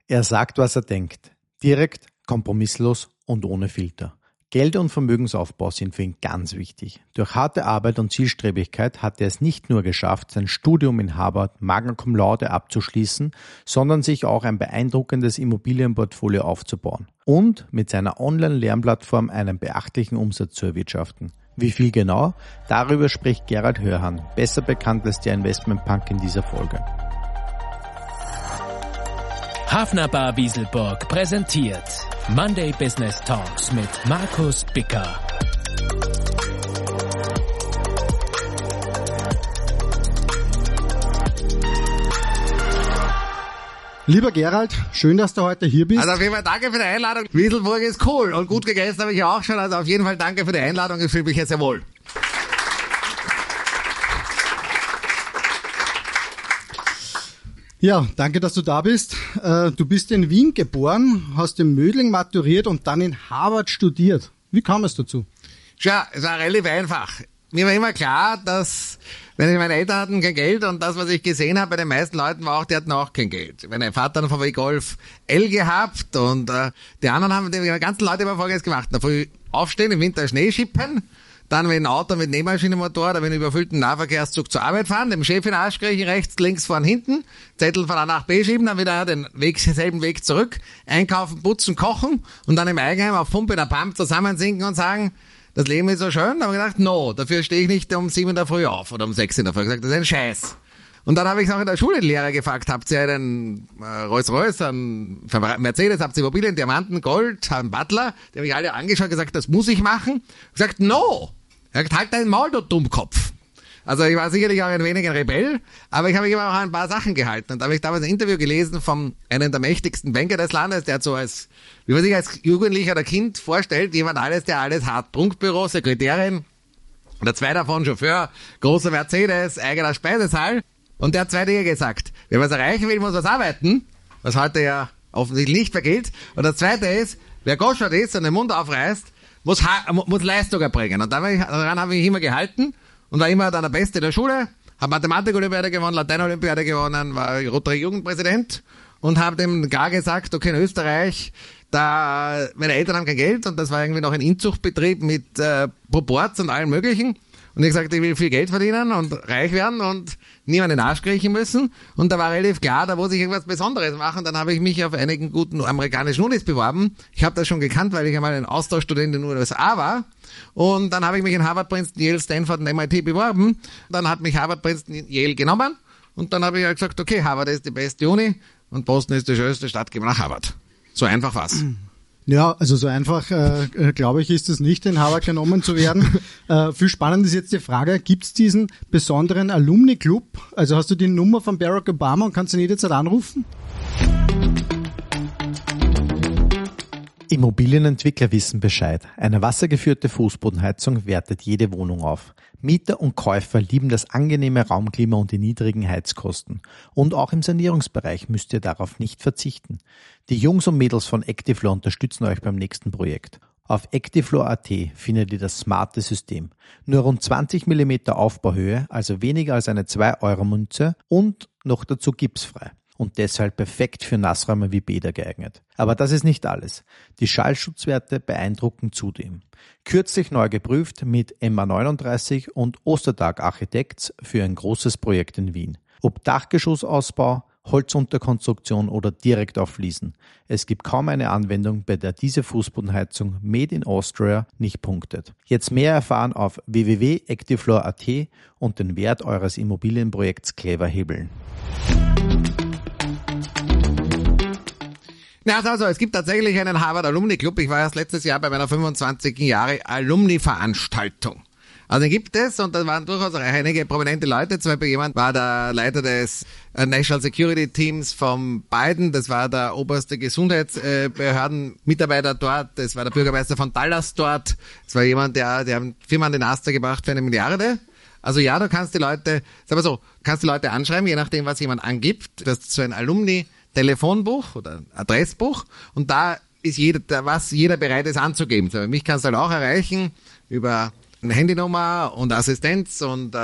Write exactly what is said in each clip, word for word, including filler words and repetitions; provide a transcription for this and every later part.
Er sagt, was er denkt. Direkt, kompromisslos und ohne Filter. Geld- und Vermögensaufbau sind für ihn ganz wichtig. Durch harte Arbeit und Zielstrebigkeit hat er es nicht nur geschafft, sein Studium in Harvard Magna Cum Laude abzuschließen, sondern sich auch ein beeindruckendes Immobilienportfolio aufzubauen und mit seiner Online-Lernplattform einen beachtlichen Umsatz zu erwirtschaften. Wie viel genau? Darüber spricht Gerald Hörhan, besser bekannt als der Investmentpunk in dieser Folge. Hafner Bar Wieselburg präsentiert Monday Business Talks mit Markus Bicker. Lieber Gerald, schön, dass du heute hier bist. Also auf jeden Fall danke für die Einladung. Wieselburg ist cool und gut gegessen habe ich ja auch schon. Also auf jeden Fall danke für die Einladung. Ich fühle mich jetzt sehr wohl. Ja, danke, dass du da bist. Du bist in Wien geboren, hast in Mödling maturiert und dann in Harvard studiert. Wie kam es dazu? Tja, es war relativ einfach. Mir war immer klar, dass, wenn ich meine Eltern hatten kein Geld und das, was ich gesehen habe bei den meisten Leuten, war auch, die hatten auch kein Geld. Mein Vater hat einen V W Golf L gehabt und äh, die anderen haben, die ganzen Leute immer Folgendes gemacht. Da früh aufstehen, im Winter Schnee schippen, dann mit dem Auto mit Nähmaschinenmotor oder mit einem überfüllten Nahverkehrszug zur Arbeit fahren, dem Chef in den Arsch kriechen, rechts, links, vorn, hinten, Zettel von A nach B schieben, dann wieder den Weg, selben Weg zurück, einkaufen, putzen, kochen und dann im Eigenheim auf Pumpe in der Pump zusammensinken und sagen, das Leben ist so schön. Da habe ich gedacht, no, dafür stehe ich nicht um sieben in der Früh auf oder um sechs in der Früh. Ich habe gesagt, das ist ein Scheiß. Und dann habe ich auch in der Schule den Lehrer gefragt, habt ihr einen äh, Rolls-Royce, einen Mercedes, habt ihr Immobilien, Diamanten, Gold, einen Butler? Die haben mich alle angeschaut und gesagt, das muss ich machen. Ich habe gesagt, no. Er hat gesagt, halt dein Maul, du Dummkopf. Also ich war sicherlich auch ein wenig ein Rebell, aber ich habe mich immer auch an ein paar Sachen gehalten. Und da habe ich damals ein Interview gelesen von einem der mächtigsten Banker des Landes, der hat so als, wie man sich als Jugendlicher oder Kind vorstellt, jemand alles, der alles hat. Prunkbüro, Sekretärin, der zwei davon Chauffeur, großer Mercedes, eigener Speisesaal. Und der hat zwei Dinge gesagt. Wer was erreichen will, muss was arbeiten, was heute ja offensichtlich nicht mehr gilt. Und das zweite ist, wer Goschert ist und den Mund aufreißt, muss, ha- muss Leistung erbringen. Und daran habe ich mich immer gehalten und war immer dann der Beste in der Schule, habe Mathematik-Olympiade gewonnen, Latein-Olympiade gewonnen, war Rotary-Jugendpräsident und habe dem gar gesagt, okay, in Österreich, da meine Eltern haben kein Geld und das war irgendwie noch ein Inzuchtbetrieb mit äh, Proports und allem Möglichen. Und ich gesagt, ich will viel Geld verdienen und reich werden und niemand in den Arsch kriechen müssen. Und da war relativ klar, da muss ich irgendwas Besonderes machen. Dann habe ich mich auf einigen guten amerikanischen Unis beworben. Ich habe das schon gekannt, weil ich einmal ein Austauschstudent in den U S A war. Und dann habe ich mich in Harvard, Princeton, Yale, Stanford und M I T beworben. Dann hat mich Harvard, Princeton, Yale genommen. Und dann habe ich halt gesagt, okay, Harvard ist die beste Uni und Boston ist die schönste Stadt, gehen wir nach Harvard. So einfach war's. Ja, also so einfach, äh, glaube ich, ist es nicht, in Harvard genommen zu werden. äh, viel spannend ist jetzt die Frage, gibt's diesen besonderen Alumni-Club? Also hast du die Nummer von Barack Obama und kannst ihn jederzeit anrufen? Immobilienentwickler wissen Bescheid. Eine wassergeführte Fußbodenheizung wertet jede Wohnung auf. Mieter und Käufer lieben das angenehme Raumklima und die niedrigen Heizkosten. Und auch im Sanierungsbereich müsst ihr darauf nicht verzichten. Die Jungs und Mädels von Actifloor unterstützen euch beim nächsten Projekt. Auf actifloor punkt at findet ihr das smarte System. Nur rund zwanzig Millimeter Aufbauhöhe, also weniger als eine zwei Euro Münze und noch dazu gipsfrei. Und deshalb perfekt für Nassräume wie Bäder geeignet. Aber das ist nicht alles. Die Schallschutzwerte beeindrucken zudem. Kürzlich neu geprüft mit M A neununddreißig und Ostertag Architects für ein großes Projekt in Wien. Ob Dachgeschossausbau, Holzunterkonstruktion oder direkt auf Fliesen. Es gibt kaum eine Anwendung, bei der diese Fußbodenheizung Made in Austria nicht punktet. Jetzt mehr erfahren auf w w w punkt actifloor punkt at und den Wert eures Immobilienprojekts clever hebeln. Na, also, es gibt tatsächlich einen Harvard Alumni Club. Ich war erst letztes Jahr bei meiner fünfundzwanzigjährigen Jahre Alumni-Veranstaltung. Also den gibt es und da waren durchaus einige prominente Leute. Zum Beispiel jemand war der Leiter des National Security Teams von Biden. Das war der oberste Gesundheitsbehördenmitarbeiter dort. Das war der Bürgermeister von Dallas dort. Das war jemand, der, der eine Firma an den Ast gebracht für eine Milliarde. Also ja, du kannst die Leute, sag mal so, kannst die Leute anschreiben, je nachdem, was jemand angibt. Das ist so ein Alumni-Telefonbuch oder Adressbuch und da ist jeder, was jeder bereit ist anzugeben. So, mich kannst du halt auch erreichen über eine Handynummer und Assistenz und äh,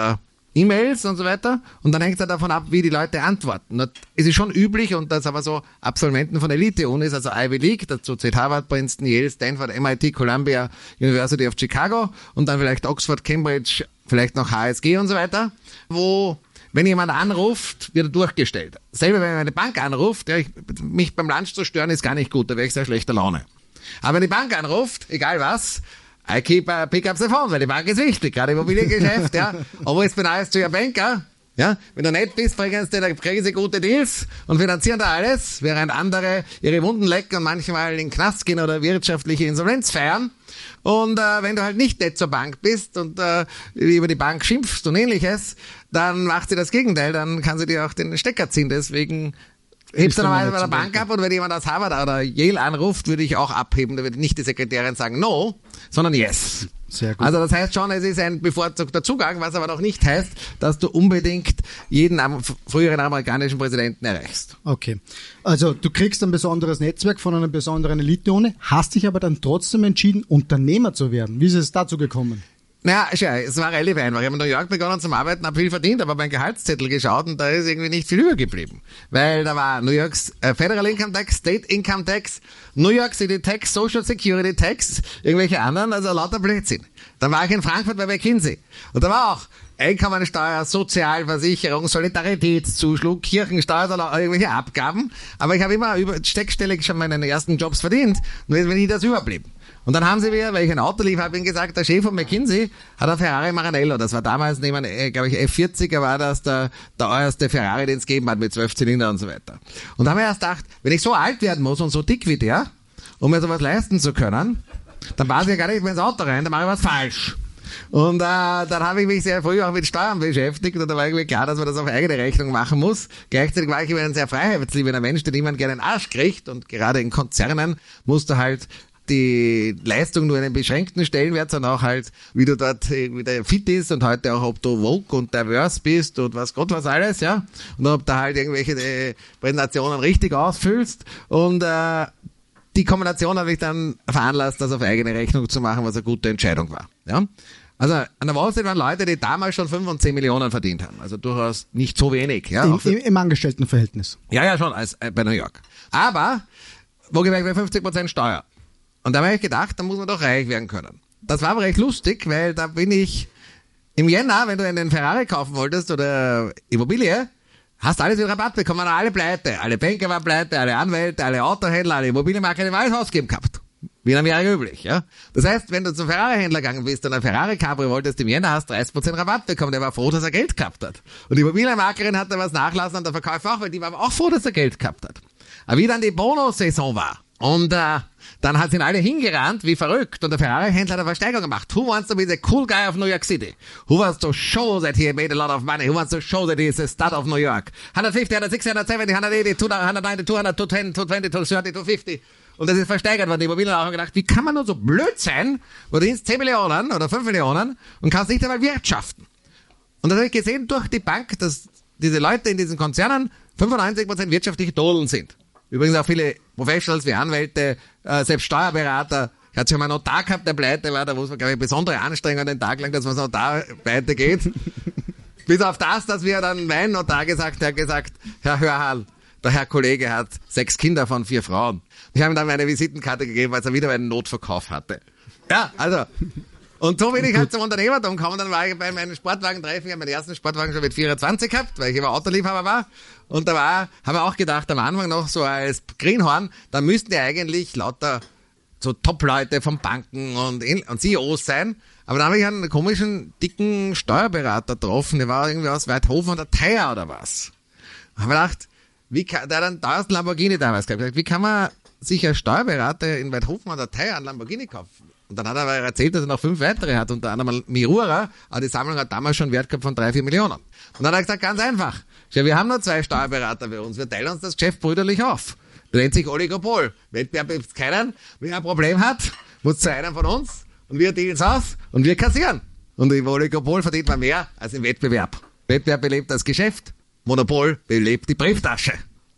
E-Mails und so weiter und dann hängt es davon ab, wie die Leute antworten. Und es ist schon üblich und das aber so Absolventen von Elite-Unis, also Ivy League, dazu zählt Harvard, Princeton, Yale, Stanford, M I T, Columbia, University of Chicago und dann vielleicht Oxford, Cambridge, vielleicht noch H S G und so weiter, wo wenn jemand anruft, wird er durchgestellt. Selber wenn eine Bank anruft, ja, ich, mich beim Lunch zu stören ist gar nicht gut, da wäre ich sehr schlechter Laune. Aber wenn die Bank anruft, egal was, I keep uh, pick up the phone, weil die Bank ist wichtig, gerade Immobiliengeschäft, ja. Always be nice to your banker, ja. Wenn du nett bist, kriegen sie, dann kriegen sie gute Deals und finanzieren da alles, während andere ihre Wunden lecken und manchmal in den Knast gehen oder wirtschaftliche Insolvenz feiern. Und äh, wenn du halt nicht nett zur Bank bist und äh, über die Bank schimpfst und ähnliches, dann macht sie das Gegenteil, dann kann sie dir auch den Stecker ziehen, deswegen hebst du normalerweise bei der Bank ab und wenn jemand aus Harvard oder Yale anruft, würde ich auch abheben. Da würde nicht die Sekretärin sagen no, sondern yes. Sehr gut. Also das heißt schon, es ist ein bevorzugter Zugang, was aber noch nicht heißt, dass du unbedingt jeden früheren amerikanischen Präsidenten erreichst. Okay. Also du kriegst ein besonderes Netzwerk von einer besonderen Elite-Uni, hast dich aber dann trotzdem entschieden, Unternehmer zu werden. Wie ist es dazu gekommen? Naja, schau, es war relativ einfach. Ich habe in New York begonnen zum Arbeiten, habe viel verdient, aber mein Gehaltszettel geschaut und da ist irgendwie nicht viel übergeblieben. Weil da war New York's äh, Federal Income Tax, State Income Tax, New York City Tax, Social Security Tax, irgendwelche anderen, also lauter Blödsinn. Dann war ich in Frankfurt bei McKinsey und da war auch Einkommensteuer, Sozialversicherung, Solidaritätszuschlag, Kirchensteuer, irgendwelche Abgaben. Aber ich habe immer über steckstellig schon meine ersten Jobs verdient, nur ist mir nie das überblieben. Und dann haben sie mir, weil ich ein Auto lief, habe ihnen gesagt, der Chef von McKinsey hat ein Ferrari Maranello. Das war damals neben, glaube ich, F vierziger war das der, der euerste Ferrari, den es gegeben hat, mit zwölf Zylinder und so weiter. Und da haben wir erst gedacht, wenn ich so alt werden muss und so dick wie der, um mir sowas leisten zu können, dann passe ich ja gar nicht mehr ins Auto rein, dann mache ich was falsch. Und äh, dann habe ich mich sehr früh auch mit Steuern beschäftigt und da war irgendwie klar, dass man das auf eigene Rechnung machen muss. Gleichzeitig war ich immer ein sehr freiheitsliebender Mensch, der niemand gerne einen Arsch kriegt und gerade in Konzernen musste halt die Leistung nur einen beschränkten Stellenwert, sondern auch halt, wie du dort wieder fit ist und heute auch, ob du woke und diverse bist und was Gott was alles, ja. Und ob du halt irgendwelche äh, Präsentationen richtig ausfüllst und äh, die Kombination habe ich dann veranlasst, das auf eigene Rechnung zu machen, was eine gute Entscheidung war, ja. Also an der Wall Street waren Leute, die damals schon fünf und zehn Millionen verdient haben. Also durchaus nicht so wenig. Ja, Im, im, im Angestelltenverhältnis. Ja, ja, schon, als äh, bei New York. Aber, wo gemerkt bei fünfzig Prozent Steuer. Und da habe ich gedacht, da muss man doch reich werden können. Das war aber recht lustig, weil da bin ich im Jänner, wenn du einen Ferrari kaufen wolltest oder Immobilie, hast alles mit Rabatt bekommen, alle pleite. Alle Banker waren pleite, alle Anwälte, alle Autohändler, alle Immobilienmakler, die haben alles ausgegeben gehabt. Wie in Amerika üblich, ja. Das heißt, wenn du zum Ferrari-Händler gegangen bist und ein Ferrari-Cabrio wolltest im Jänner, hast du dreißig Prozent Rabatt bekommen. Der war froh, dass er Geld gehabt hat. Und die Immobilienmaklerin hat da was nachlassen und der Verkäufer auch, weil die war auch froh, dass er Geld gehabt hat. Aber wie dann die Bonus-Saison war und äh, dann hat sind alle hingerannt, wie verrückt. Und der Ferrari-Händler hat eine Versteigerung gemacht. Who wants to be the cool guy of New York City? Who wants to show that he made a lot of money? Who wants to show that he is the stud of New York? one fifty, one sixty, one seventy, one eighty, one ninety, two hundred, two ten, two twenty, two thirty, two fifty. Und das ist versteigert worden. Die Immobilien haben gedacht, wie kann man nur so blöd sein? Du verdienst zehn Millionen oder fünf Millionen und kannst nicht einmal wirtschaften. Und das habe ich gesehen durch die Bank, dass diese Leute in diesen Konzernen fünfundneunzig Prozent wirtschaftliche Todeln sind. Übrigens auch viele Professionals wie Anwälte, äh, selbst Steuerberater. Ich hatte schon mal einen Notar gehabt, der pleite war, da muss man, glaube ich, besondere Anstrengungen den Tag lang, dass man so Notar pleite geht. Bis auf das, dass wir dann mein Notar gesagt, der hat gesagt, Herr Hörhal, der Herr Kollege hat sechs Kinder von vier Frauen. Ich habe ihm dann meine Visitenkarte gegeben, weil er wieder einen Notverkauf hatte. Ja, also. Und so bin ich halt zum Unternehmertum gekommen. Dann war ich bei meinem Sportwagen-Treffen. Ich habe meinen ersten Sportwagen schon mit vierundzwanzig gehabt, weil ich immer Autoliebhaber war. Und da war, haben wir auch gedacht, am Anfang noch so als Greenhorn, da müssten ja eigentlich lauter so Top-Leute von Banken und, und C E Os sein. Aber da habe ich einen komischen, dicken Steuerberater getroffen. Der war irgendwie aus Weidhofen oder Theier oder was. Da habe ich gedacht, wie kann, der hat einen teuersten Lamborghini damals gehabt. Wie kann man sich als Steuerberater in Weidhofen oder Theier einen Lamborghini kaufen? Und dann hat er aber erzählt, dass er noch fünf weitere hat, unter anderem Miura, aber die Sammlung hat damals schon einen Wert gehabt von drei, vier Millionen. Und dann hat er gesagt, ganz einfach, ja, wir haben nur zwei Steuerberater bei uns, wir teilen uns das Geschäft brüderlich auf. Das nennt sich Oligopol. Wettbewerb gibt's keinen, wer ein Problem hat, muss zu einem von uns und wir dealen's aus und wir kassieren. Und im Oligopol verdient man mehr als im Wettbewerb. Wettbewerb belebt das Geschäft, Monopol belebt die Brieftasche.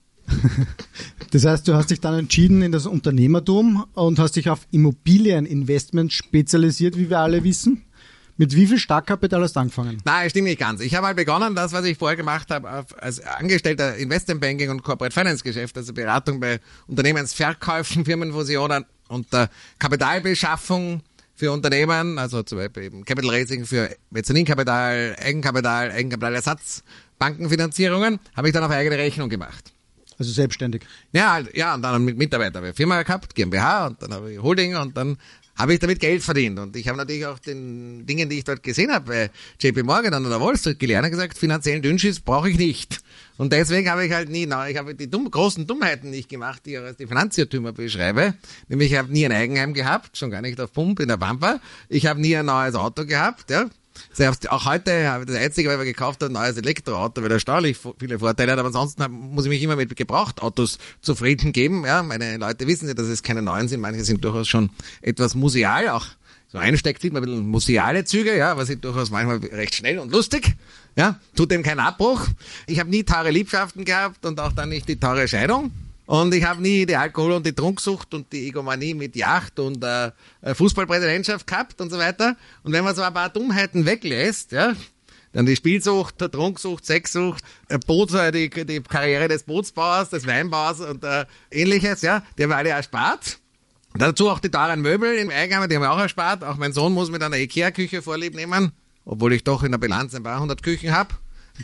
Das heißt, du hast dich dann entschieden in das Unternehmertum und hast dich auf Immobilieninvestment spezialisiert, wie wir alle wissen. Mit wie viel Startkapital hast du angefangen? Nein, stimmt nicht ganz. Ich habe halt begonnen, das, was ich vorher gemacht habe, als Angestellter Investmentbanking und Corporate Finance Geschäft, also Beratung bei Unternehmensverkäufen, Firmenfusionen und äh, Kapitalbeschaffung für Unternehmen, also zum Beispiel eben Capital Raising für Mezzaninkapital, Eigenkapital, Eigenkapitalersatz, Bankenfinanzierungen, habe ich dann auf eigene Rechnung gemacht. Also selbstständig? Ja, ja, und dann mit Mitarbeiter habe ich eine Firma gehabt, GmbH, und dann habe ich Holding und dann habe ich damit Geld verdient. Und ich habe natürlich auch den Dingen, die ich dort gesehen habe, bei J P Morgan und der Wall Street gelernt und gesagt, finanziellen Dünnschiss brauche ich nicht. Und deswegen habe ich halt nie, na, ich habe die dumm, großen Dummheiten nicht gemacht, die ich als die Finanzirrtümer beschreibe. Nämlich ich habe nie ein Eigenheim gehabt, schon gar nicht auf Pump in der Pampa. Ich habe nie ein neues Auto gehabt, ja. Selbst auch heute habe ich das einzige, weil wir gekauft haben, ein neues Elektroauto, weil der steuerlich viele Vorteile hat, aber ansonsten muss ich mich immer mit Gebrauchtautos zufrieden geben. Ja, meine Leute wissen ja, dass es keine neuen sind, manche sind durchaus schon etwas museal, auch so einsteckt sieht man ein bisschen museale Züge, ja, aber sind durchaus manchmal recht schnell und lustig. Ja, tut dem keinen Abbruch. Ich habe nie teure Liebschaften gehabt und auch dann nicht die teure Scheidung. Und ich habe nie die Alkohol- und die Trunksucht und die Egomanie mit Yacht und äh, Fußballpräsidentschaft gehabt und so weiter. Und wenn man so ein paar Dummheiten weglässt, ja, dann die Spielsucht, der Trunksucht, Sexsucht, äh, Boot, die, die Karriere des Bootsbauers, des Weinbauers und äh, ähnliches, ja, die haben wir alle erspart. Dazu auch die teuren Möbel im Eigenheim, die haben wir auch erspart. Auch mein Sohn muss mit einer Ikea-Küche Vorlieb nehmen, obwohl ich doch in der Bilanz ein paar hundert Küchen habe.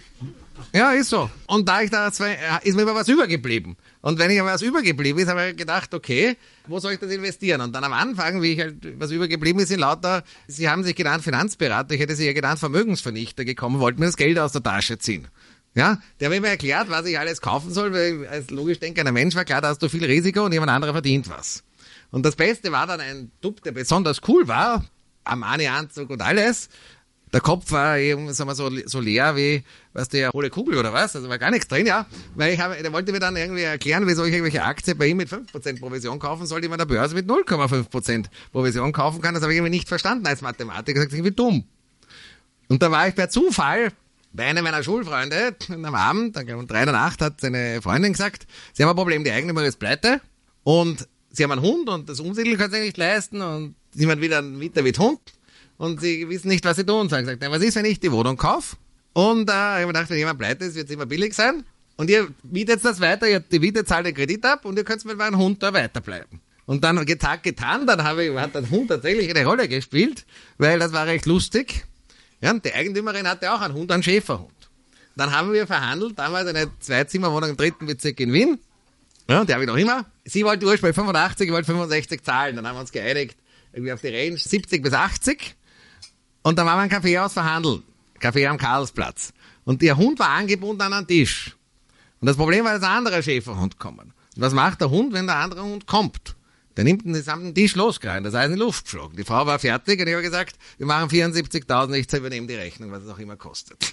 Ja, ist so. Und da ich da zwei, ist mir immer was übergeblieben. Und wenn ich aber was übergeblieben ist, habe ich gedacht, okay, wo soll ich das investieren? Und dann am Anfang, wie ich halt, was übergeblieben ist, in lauter, sie haben sich genannt Finanzberater, ich hätte sie ja genannt Vermögensvernichter gekommen, wollten mir das Geld aus der Tasche ziehen. Ja, der hat mir erklärt, was ich alles kaufen soll, weil ich als logisch denkender Mensch war klar, da hast du viel Risiko und jemand anderer verdient was. Und das Beste war dann ein Dupp, der besonders cool war, Armani-Anzug und alles. Der Kopf war eben, sagen wir so, so leer wie, weißt du, eine hohle Kugel oder was, also war gar nichts drin, ja. Weil ich habe, der wollte mir dann irgendwie erklären, wieso ich irgendwelche Aktien bei ihm mit fünf Prozent Provision kaufen soll, die man an der Börse mit null Komma fünf Prozent Provision kaufen kann. Das habe ich irgendwie nicht verstanden als Mathematiker, gesagt, irgendwie dumm. Und da war ich per Zufall bei einem meiner Schulfreunde am Abend, um drei in der Nacht hat seine Freundin gesagt, sie haben ein Problem, die Eigentümer ist pleite und sie haben einen Hund und das Umsiedeln können sie nicht leisten und niemand wieder einen Mieter mit Hund. Und sie wissen nicht, was sie tun. Sie haben gesagt, was ist, wenn ich die Wohnung kaufe? Und äh, ich habe mir gedacht, wenn jemand pleite ist, wird es immer billig sein. Und ihr mietet das weiter, ihr die Miete zahlt den Kredit ab und ihr könnt mit meinem Hund da weiterbleiben. Und dann Tag getan, dann habe ich, hat der Hund tatsächlich eine Rolle gespielt, weil das war recht lustig. Ja, und die Eigentümerin hatte auch einen Hund, einen Schäferhund. Dann haben wir verhandelt, damals eine Zweizimmerwohnung im dritten Bezirk in Wien. Ja, die habe ich noch immer. Sie wollte ursprünglich fünfundachtzig, ich wollte fünfundsechzig zahlen. Dann haben wir uns geeinigt, irgendwie auf die Range siebzig bis achtzig. Und dann waren wir ein Kaffeehaus verhandeln. Kaffee am Karlsplatz. Und ihr Hund war angebunden an einen Tisch. Und das Problem war, dass ein anderer Schäferhund kommen. Und was macht der Hund, wenn der andere Hund kommt? Der nimmt den gesamten Tisch losgerannt, das heißt in die Luft geflogen. Die Frau war fertig und ich habe gesagt, wir machen vierundsiebzigtausend, ich übernehme die Rechnung, was es auch immer kostet.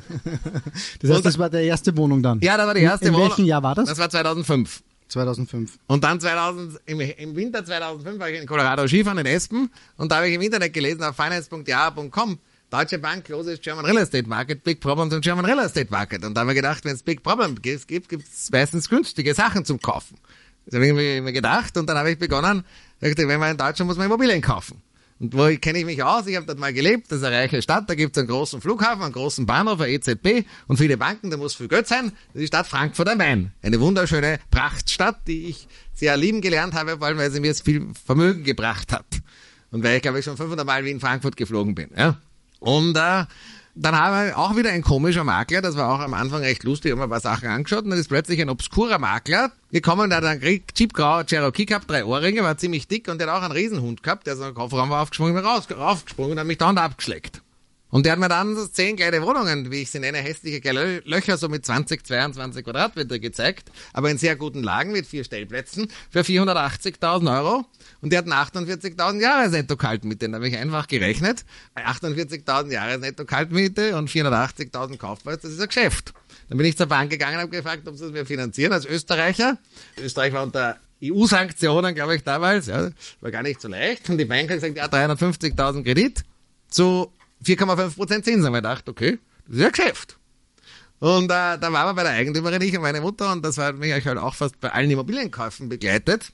Das heißt, und, das war die erste Wohnung dann? Ja, das war die erste in, in Wohnung. In welchem Jahr war das? Das war zweitausendfünf. zweitausendfünf. Und dann zweitausend, im, im Winter zweitausendfünf war ich in Colorado Skifahren in Espen und da habe ich im Internet gelesen auf finance punkt ja punkt com, Deutsche Bank closes German Real Estate Market, Big Problems im German Real Estate Market. Und da haben wir gedacht, wenn es Big Problems gibt, gibt es meistens günstige Sachen zum Kaufen. Das habe ich mir gedacht und dann habe ich begonnen, dachte, wenn man in Deutschland muss man Immobilien kaufen. Und wo kenne ich mich aus? Ich habe dort mal gelebt, das ist eine reiche Stadt, da gibt es einen großen Flughafen, einen großen Bahnhof, eine E Z B und viele Banken, da muss viel Geld sein. Das ist die Stadt Frankfurt am Main. Eine wunderschöne Prachtstadt, die ich sehr lieben gelernt habe, vor allem weil sie mir viel Vermögen gebracht hat. Und weil ich, glaube ich, schon fünfhundert Mal wie in Frankfurt geflogen bin. Ja. Und äh, dann haben wir auch wieder ein komischer Makler, das war auch am Anfang recht lustig, haben wir ein paar Sachen angeschaut und dann ist plötzlich ein obskurer Makler gekommen, der hat einen Jeep-grauer Cherokee gehabt, drei Ohrringe, war ziemlich dick und der hat auch einen Riesenhund gehabt, der so einen Kofferraum war aufgesprungen, raus, raufgesprungen und hat mich da und abgeschleckt. Und der hat mir dann so zehn kleine Wohnungen, wie ich sie nenne, hässliche kleine Löcher, so mit zwanzig, zweiundzwanzig Quadratmeter gezeigt, aber in sehr guten Lagen mit vier Stellplätzen für vierhundertachtzigtausend Euro. Und die hatten achtundvierzigtausend Jahre Netto-Kaltmiete. Da habe ich einfach gerechnet, achtundvierzigtausend Jahre Netto-Kaltmiete und vierhundertachtzigtausend Kaufpreis, das ist ein Geschäft. Dann bin ich zur Bank gegangen und habe gefragt, ob sie das mir finanzieren als Österreicher. Österreich war unter E U-Sanktionen, glaube ich, damals. Ja, war gar nicht so leicht. Und die Bank hat gesagt, ja, dreihundertfünfzigtausend Kredit zu vier Komma fünf Prozent Zinsen. Haben wir gedacht, okay, das ist ja Geschäft. Und äh, da waren wir bei der Eigentümerin, ich und meine Mutter, und das hat mich halt auch fast bei allen Immobilienkäufen begleitet.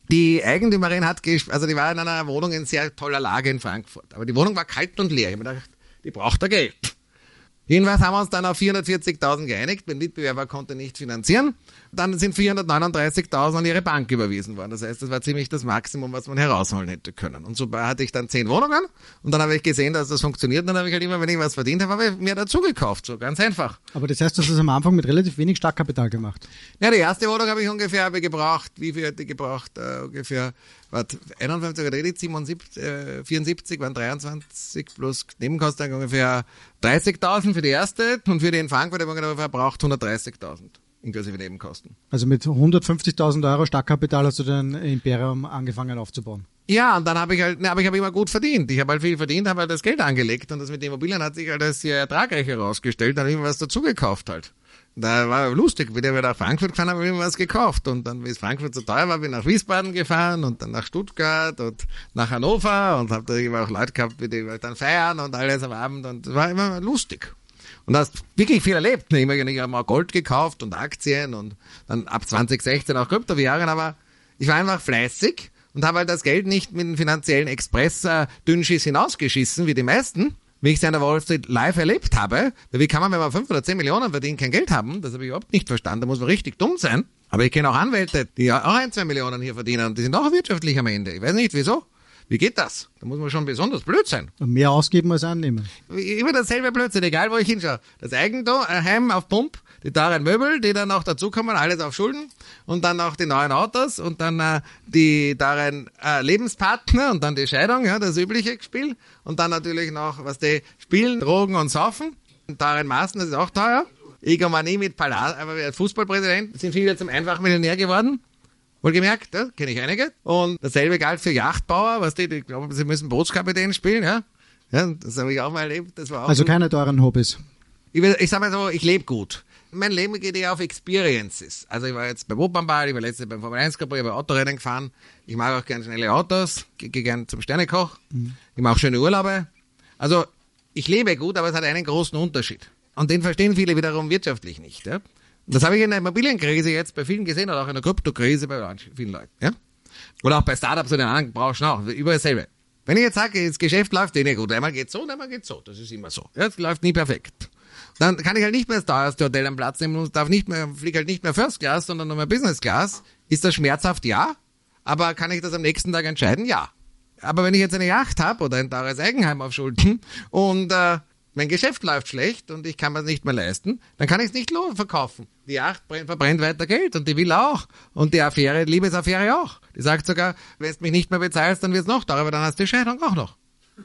Die Eigentümerin hat, gesp- also die war in einer Wohnung in sehr toller Lage in Frankfurt. Aber die Wohnung war kalt und leer. Ich habe mir gedacht, die braucht da Geld. Jedenfalls haben wir uns dann auf vierhundertvierzigtausend geeinigt. Der Mitbewerber konnte nicht finanzieren. Dann sind vierhundertneununddreißigtausend an ihre Bank überwiesen worden. Das heißt, das war ziemlich das Maximum, was man herausholen hätte können. Und so hatte ich dann zehn Wohnungen. Und dann habe ich gesehen, dass das funktioniert. Und dann habe ich halt immer, wenn ich was verdient habe, habe ich mir dazu gekauft. So ganz einfach. Aber das heißt, du hast das am Anfang mit relativ wenig Startkapital gemacht. Ja, die erste Wohnung habe ich ungefähr habe ich gebraucht. Wie viel hätte ich gebraucht? Uh, ungefähr warte, einundfünfzig oder siebenundsiebzig, äh, vierundsiebzig waren dreiundzwanzig plus Nebenkosten ungefähr dreißigtausend für die erste. Und für die in Frankfurt habe ich ungefähr verbraucht hundertdreißigtausend. Inklusive Nebenkosten. Also mit hundertfünfzigtausend Euro Startkapital hast du dein Imperium angefangen aufzubauen? Ja, und dann habe ich halt, ne, aber ich habe immer gut verdient. Ich habe halt viel verdient, habe halt das Geld angelegt und das mit den Immobilien hat sich halt als sehr ertragreich herausgestellt. Dann habe ich immer was dazu gekauft halt. Da war lustig, wie wir nach Frankfurt gefahren haben, habe ich immer was gekauft. Und dann, wie es Frankfurt so teuer war, bin ich nach Wiesbaden gefahren und dann nach Stuttgart und nach Hannover und habe da immer auch Leute gehabt, mit denen wir dann feiern und alles am Abend und es war immer lustig. Und da hast wirklich viel erlebt. Ich habe mal Gold gekauft und Aktien und dann ab zwanzig sechzehn auch Kryptowährungen, aber ich war einfach fleißig und habe halt das Geld nicht mit dem finanziellen Express-Dünnschiss hinausgeschissen, wie die meisten, wie ich es an der Wall Street live erlebt habe. Weil wie kann man, wenn man fünf oder zehn Millionen verdient, kein Geld haben? Das habe ich überhaupt nicht verstanden. Da muss man richtig dumm sein. Aber ich kenne auch Anwälte, die auch ein, zwei Millionen hier verdienen und die sind auch wirtschaftlich am Ende. Ich weiß nicht, wieso. Wie geht das? Da muss man schon besonders blöd sein. Und mehr ausgeben als annehmen. Immer dasselbe Blödsinn, egal wo ich hinschaue. Das Eigentum, ein Heim auf Pump, die teuren Möbel, die dann noch dazukommen, alles auf Schulden und dann noch die neuen Autos und dann äh, die teuren äh, Lebenspartner und dann die Scheidung, ja, das übliche Spiel und dann natürlich noch, was die Spielen, Drogen und Saufen, in teuren Maßen, das ist auch teuer. Egomanie mit Palast, aber als Fußballpräsident sind viele zum einfachen Millionär geworden. Wohlgemerkt, ja, kenne ich einige. Und dasselbe galt für Yachtbauer, was die, die glauben, sie müssen Bootskapitän spielen, ja. Ja, das habe ich auch mal erlebt. Das war auch also gut. Keine teuren Hobbys. Ich, will, ich sag mal so, ich lebe gut. Mein Leben geht eher auf Experiences. Also ich war jetzt beim Opernball, ich war letztes Jahr beim Formel eins Cup, ich habe Autorennen gefahren. Ich mag auch gerne schnelle Autos, gehe geh gerne zum Sternekoch. Mhm. Ich mache schöne Urlaube. Also ich lebe gut, aber es hat einen großen Unterschied. Und den verstehen viele wiederum wirtschaftlich nicht, ja. Das habe ich in der Immobilienkrise jetzt bei vielen gesehen oder auch in der Kryptokrise bei vielen Leuten. Ja? Oder auch bei Startups und in anderen Branchen auch. Überall dasselbe. Wenn ich jetzt sage, das Geschäft läuft eh nicht gut, einmal geht's so und einmal geht's so. Das ist immer so. Ja, es läuft nie perfekt. Dann kann ich halt nicht mehr das teuerste Hotel am Platz nehmen und darf nicht mehr, fliege halt nicht mehr First Class, sondern nur mehr Business Class. Ist das schmerzhaft? Ja. Aber kann ich das am nächsten Tag entscheiden? Ja. Aber wenn ich jetzt eine Yacht habe oder ein teures Eigenheim auf Schulden und äh, mein Geschäft läuft schlecht und ich kann mir das nicht mehr leisten, dann kann ich es nicht verkaufen. Die Yacht verbrennt weiter Geld und die will auch. Und die Affäre, Liebesaffäre auch. Die sagt sogar, wenn du mich nicht mehr bezahlst, dann wird es noch teurer, aber dann hast du die Scheidung auch noch.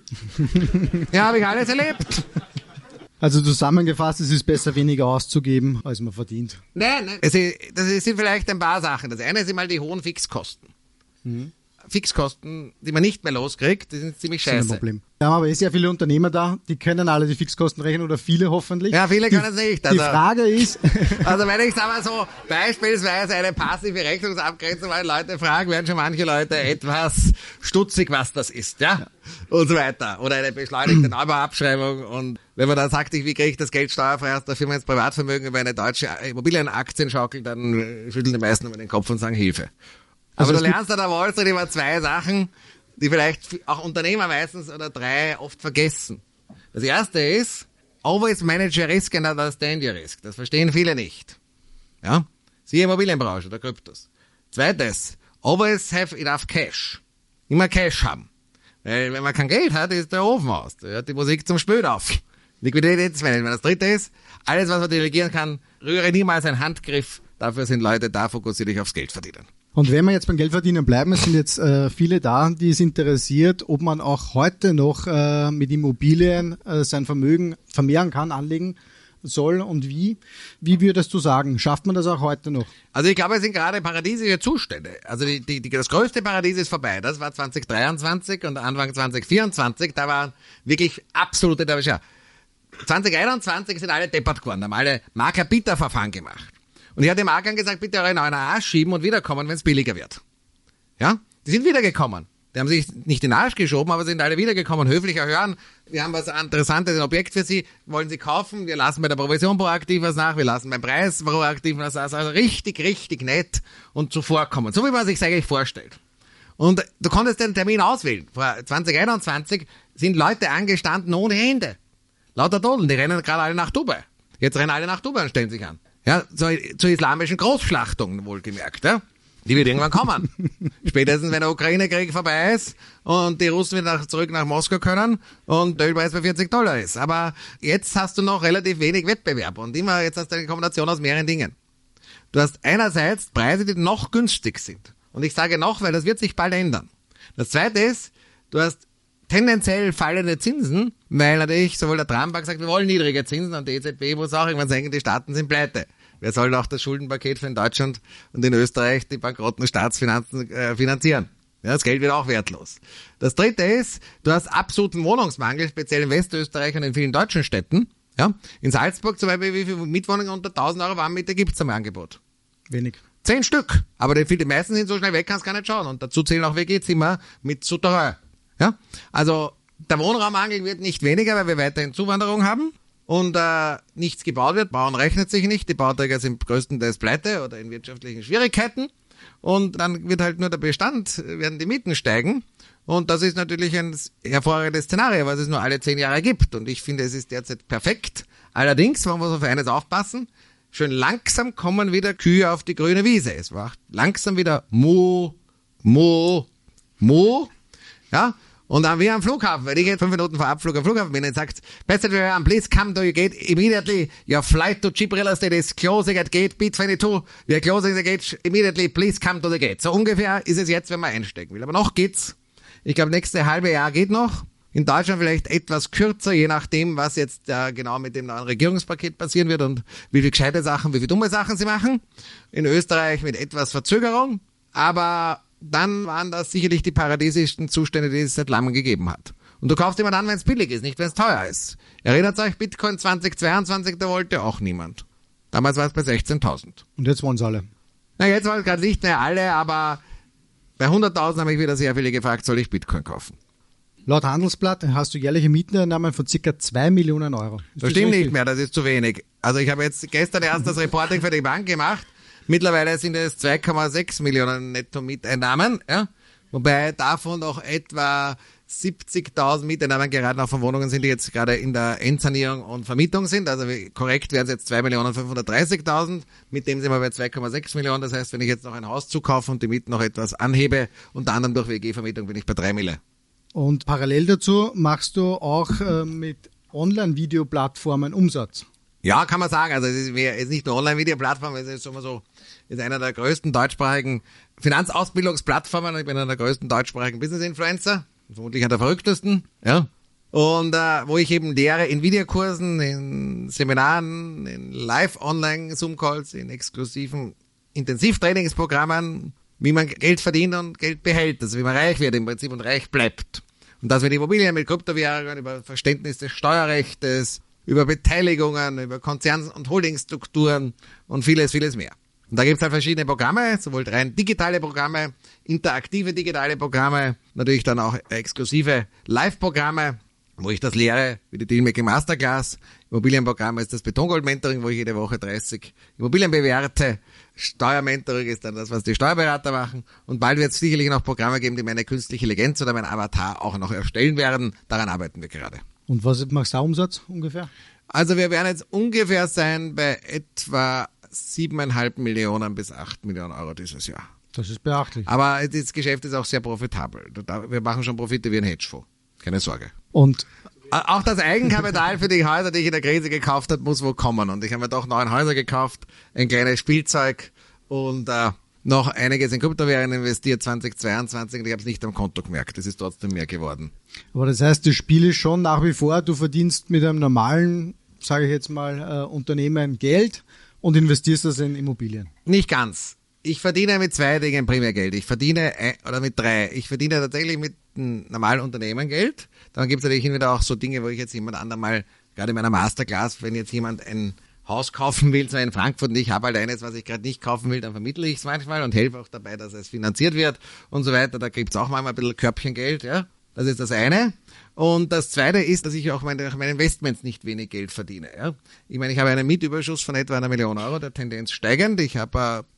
Ja, habe ich alles erlebt. Also zusammengefasst, es ist besser, weniger auszugeben, als man verdient. Nein, nein. Also, das sind vielleicht ein paar Sachen. Das eine sind mal die hohen Fixkosten. Mhm. Fixkosten, die man nicht mehr loskriegt, die sind ziemlich scheiße. Das ist ein Problem. Wir haben aber eh sehr viele Unternehmer da, die können alle die Fixkosten rechnen oder viele hoffentlich. Ja, viele die, können es nicht. Also, die Frage ist... also wenn ich sag mal so, beispielsweise eine passive Rechnungsabgrenzung, weil Leute fragen, werden schon manche Leute etwas stutzig, was das ist, ja? ja. Und so weiter. Oder eine beschleunigte Neubauabschreibung. Und wenn man dann sagt, wie kriege ich das Geld steuerfrei aus der Firma ins Privatvermögen über eine deutsche Immobilienaktienschaukel, dann schütteln die meisten über den Kopf und sagen Hilfe. Aber also du lernst an der Wall Street immer zwei Sachen, die vielleicht auch Unternehmer meistens oder drei oft vergessen. Das erste ist, always manage your risk and understand your risk. Das verstehen viele nicht. Ja? Siehe Immobilienbranche oder Kryptos. Zweites, always have enough cash. Immer Cash haben. Weil wenn man kein Geld hat, ist der Ofen aus. Da hört die Musik zum Spöd auf. Liquiditätsmanagement. Das dritte ist, alles was man delegieren kann, rühre niemals einen Handgriff. Dafür sind Leute da, fokussiere dich aufs Geld verdienen. Und wenn wir jetzt beim Geldverdienen bleiben, es sind jetzt äh, viele da, die es interessiert, ob man auch heute noch äh, mit Immobilien äh, sein Vermögen vermehren kann, anlegen soll und wie. Wie würdest du sagen, schafft man das auch heute noch? Also ich glaube, es sind gerade paradiesische Zustände. Also die, die, die, das größte Paradies ist vorbei. Das war zwanzig dreiundzwanzig und Anfang zwanzig vierundzwanzig. Da waren wirklich absolute... Ja, zwanzig einundzwanzig sind alle deppert geworden, haben alle Makler-Bieter-Verfahren gemacht. Und ich hatte dem Arkan gesagt, bitte eure neuen Arsch schieben und wiederkommen, wenn es billiger wird. Ja? Die sind wiedergekommen. Die haben sich nicht in den Arsch geschoben, aber sind alle wiedergekommen, höflicher hören. Wir haben was Interessantes, ein Objekt für Sie, wollen Sie kaufen, wir lassen bei der Provision proaktiv was nach, wir lassen beim Preis proaktiv was nach. Also richtig, richtig nett und zuvorkommen. So wie man sich eigentlich vorstellt. Und du konntest den Termin auswählen. Vor zwanzig einundzwanzig sind Leute angestanden ohne Ende. Lauter Todeln, die rennen gerade alle nach Dubai. Jetzt rennen alle nach Dubai und stellen sich an. Ja, zur, zur islamischen Großschlachtung, wohlgemerkt, ja. Die wird irgendwann kommen. Spätestens, wenn der Ukraine-Krieg vorbei ist und die Russen wieder nach, zurück nach Moskau können und der Ölpreis bei vierzig Dollar ist. Aber jetzt hast du noch relativ wenig Wettbewerb und immer, jetzt hast du eine Kombination aus mehreren Dingen. Du hast einerseits Preise, die noch günstig sind. Und ich sage noch, weil das wird sich bald ändern. Das zweite ist, du hast tendenziell fallende Zinsen, weil natürlich sowohl der Trump hat gesagt, wir wollen niedrige Zinsen und die E Z B muss auch irgendwann sagen, die Staaten sind pleite. Wer soll auch das Schuldenpaket für in Deutschland und in Österreich die bankrotten Staatsfinanzen äh, finanzieren? Ja, das Geld wird auch wertlos. Das dritte ist, du hast absoluten Wohnungsmangel, speziell in Westösterreich und in vielen deutschen Städten. Ja, in Salzburg zum Beispiel, wie viele Mietwohnungen unter tausend Euro Warmmiete gibt es am Angebot? Wenig. Zehn Stück. Aber die, die meisten sind so schnell weg, kannst gar nicht schauen. Und dazu zählen auch W G-Zimmer mit Souterrain. Ja, also der Wohnraummangel wird nicht weniger, weil wir weiterhin Zuwanderung haben. Und äh, nichts gebaut wird, Bauen rechnet sich nicht, die Bauträger sind größtenteils pleite oder in wirtschaftlichen Schwierigkeiten und dann wird halt nur der Bestand, werden die Mieten steigen und das ist natürlich ein hervorragendes Szenario, was es nur alle zehn Jahre gibt und ich finde, es ist derzeit perfekt. Allerdings, man muss auf eines aufpassen, schön langsam kommen wieder Kühe auf die grüne Wiese, es war langsam wieder Mo, Mo, Mo, ja. Und dann wie am Flughafen, wenn ich jetzt fünf Minuten vor Abflug am Flughafen bin und sagt, Passenger, please come to your gate immediately. Your flight to cheap real estate is closing at gate B zweiundzwanzig. We are closing the gate immediately. Please come to the gate. So ungefähr ist es jetzt, wenn man einsteigen will. Aber noch geht's. Ich glaube, nächste halbe Jahr geht noch. In Deutschland vielleicht etwas kürzer, je nachdem, was jetzt äh, genau mit dem neuen Regierungspaket passieren wird und wie viele gescheite Sachen, wie viele dumme Sachen sie machen. In Österreich mit etwas Verzögerung. Aber dann waren das sicherlich die paradiesischsten Zustände, die es seit langem gegeben hat. Und du kaufst immer dann, wenn es billig ist, nicht wenn es teuer ist. Erinnert euch, Bitcoin zwanzig zweiundzwanzig, da wollte auch niemand. Damals war es bei sechzehntausend. Und jetzt wollen sie alle. Na, jetzt wollen es gerade nicht mehr alle, aber bei hunderttausend habe ich wieder sehr viele gefragt, soll ich Bitcoin kaufen? Laut Handelsblatt hast du jährliche Mieteneinnahmen von ca. zwei Millionen Euro. Ist das, das stimmt richtig? nicht mehr, das ist zu wenig. Also ich habe jetzt gestern erst das Reporting für die Bank gemacht. Mittlerweile sind es zwei Komma sechs Millionen Netto-Mieteinnahmen, ja, wobei davon noch etwa siebzigtausend Mieteinnahmen gerade noch von Wohnungen sind, die jetzt gerade in der Endsanierung und Vermietung sind. Also korrekt wären es jetzt zwei Millionen fünfhundertdreißigtausend, mit dem sind wir bei zwei Komma sechs Millionen. Das heißt, wenn ich jetzt noch ein Haus zukaufe und die Mieten noch etwas anhebe, unter anderem durch W G-Vermietung, bin ich bei drei Mille. Und parallel dazu machst du auch äh, mit Online-Videoplattformen Umsatz. Ja, kann man sagen. Also es ist, mehr, es ist nicht nur Online-Video-Plattform, es ist so, so ist einer der größten deutschsprachigen Finanzausbildungsplattformen. Ich bin einer der größten deutschsprachigen Business-Influencer, vermutlich einer der verrücktesten. Ja. Und äh, wo ich eben lehre in Videokursen, in Seminaren, in Live-Online-Zoom-Calls, in exklusiven Intensivtrainingsprogrammen, wie man Geld verdient und Geld behält, also wie man reich wird im Prinzip und reich bleibt. Und das mit Immobilien, mit Kryptowährungen, über Verständnis des Steuerrechtes, über Beteiligungen, über Konzern- und Holdingstrukturen und vieles, vieles mehr. Und da gibt es halt verschiedene Programme, sowohl rein digitale Programme, interaktive digitale Programme, natürlich dann auch exklusive Live-Programme, wo ich das lehre, wie die Dealmaking Masterclass. Immobilienprogramm ist das Betongold-Mentoring, wo ich jede Woche dreißig Immobilien bewerte. Steuermentoring ist dann das, was die Steuerberater machen. Und bald wird es sicherlich noch Programme geben, die meine künstliche Intelligenz oder mein Avatar auch noch erstellen werden. Daran arbeiten wir gerade. Und was machst du Umsatz ungefähr? Also wir werden jetzt ungefähr sein bei etwa siebeneinhalb Millionen bis acht Millionen Euro dieses Jahr. Das ist beachtlich. Aber das Geschäft ist auch sehr profitabel. Wir machen schon Profite wie ein Hedgefonds. Keine Sorge. Und auch das Eigenkapital für die Häuser, die ich in der Krise gekauft habe, muss wohl kommen. Und ich habe mir doch neun Häuser gekauft, ein kleines Spielzeug und äh, noch einiges in Kryptowährungen investiert zwanzig zweiundzwanzig und ich habe es nicht am Konto gemerkt. Es ist trotzdem mehr geworden. Aber das heißt, das Spiel ist schon nach wie vor, du verdienst mit einem normalen, sage ich jetzt mal, äh, Unternehmen Geld und investierst das in Immobilien. Nicht ganz. Ich verdiene mit zwei Dingen primär Geld. Ich verdiene, ein, oder mit drei. Ich verdiene tatsächlich mit einem normalen Unternehmen Geld. Dann gibt es natürlich hin und wieder auch so Dinge, wo ich jetzt jemand anderem mal, gerade in meiner Masterclass, wenn jetzt jemand ein Haus kaufen will, so in Frankfurt, und ich habe halt eines, was ich gerade nicht kaufen will, dann vermittle ich es manchmal und helfe auch dabei, dass es finanziert wird und so weiter. Da gibt es auch manchmal ein bisschen Körbchengeld, ja. Das ist das eine. Und das zweite ist, dass ich auch meine, meine Investments nicht wenig Geld verdiene, ja. Ich meine, ich habe einen Mietüberschuss von etwa einer Million Euro, der Tendenz steigend. Ich habe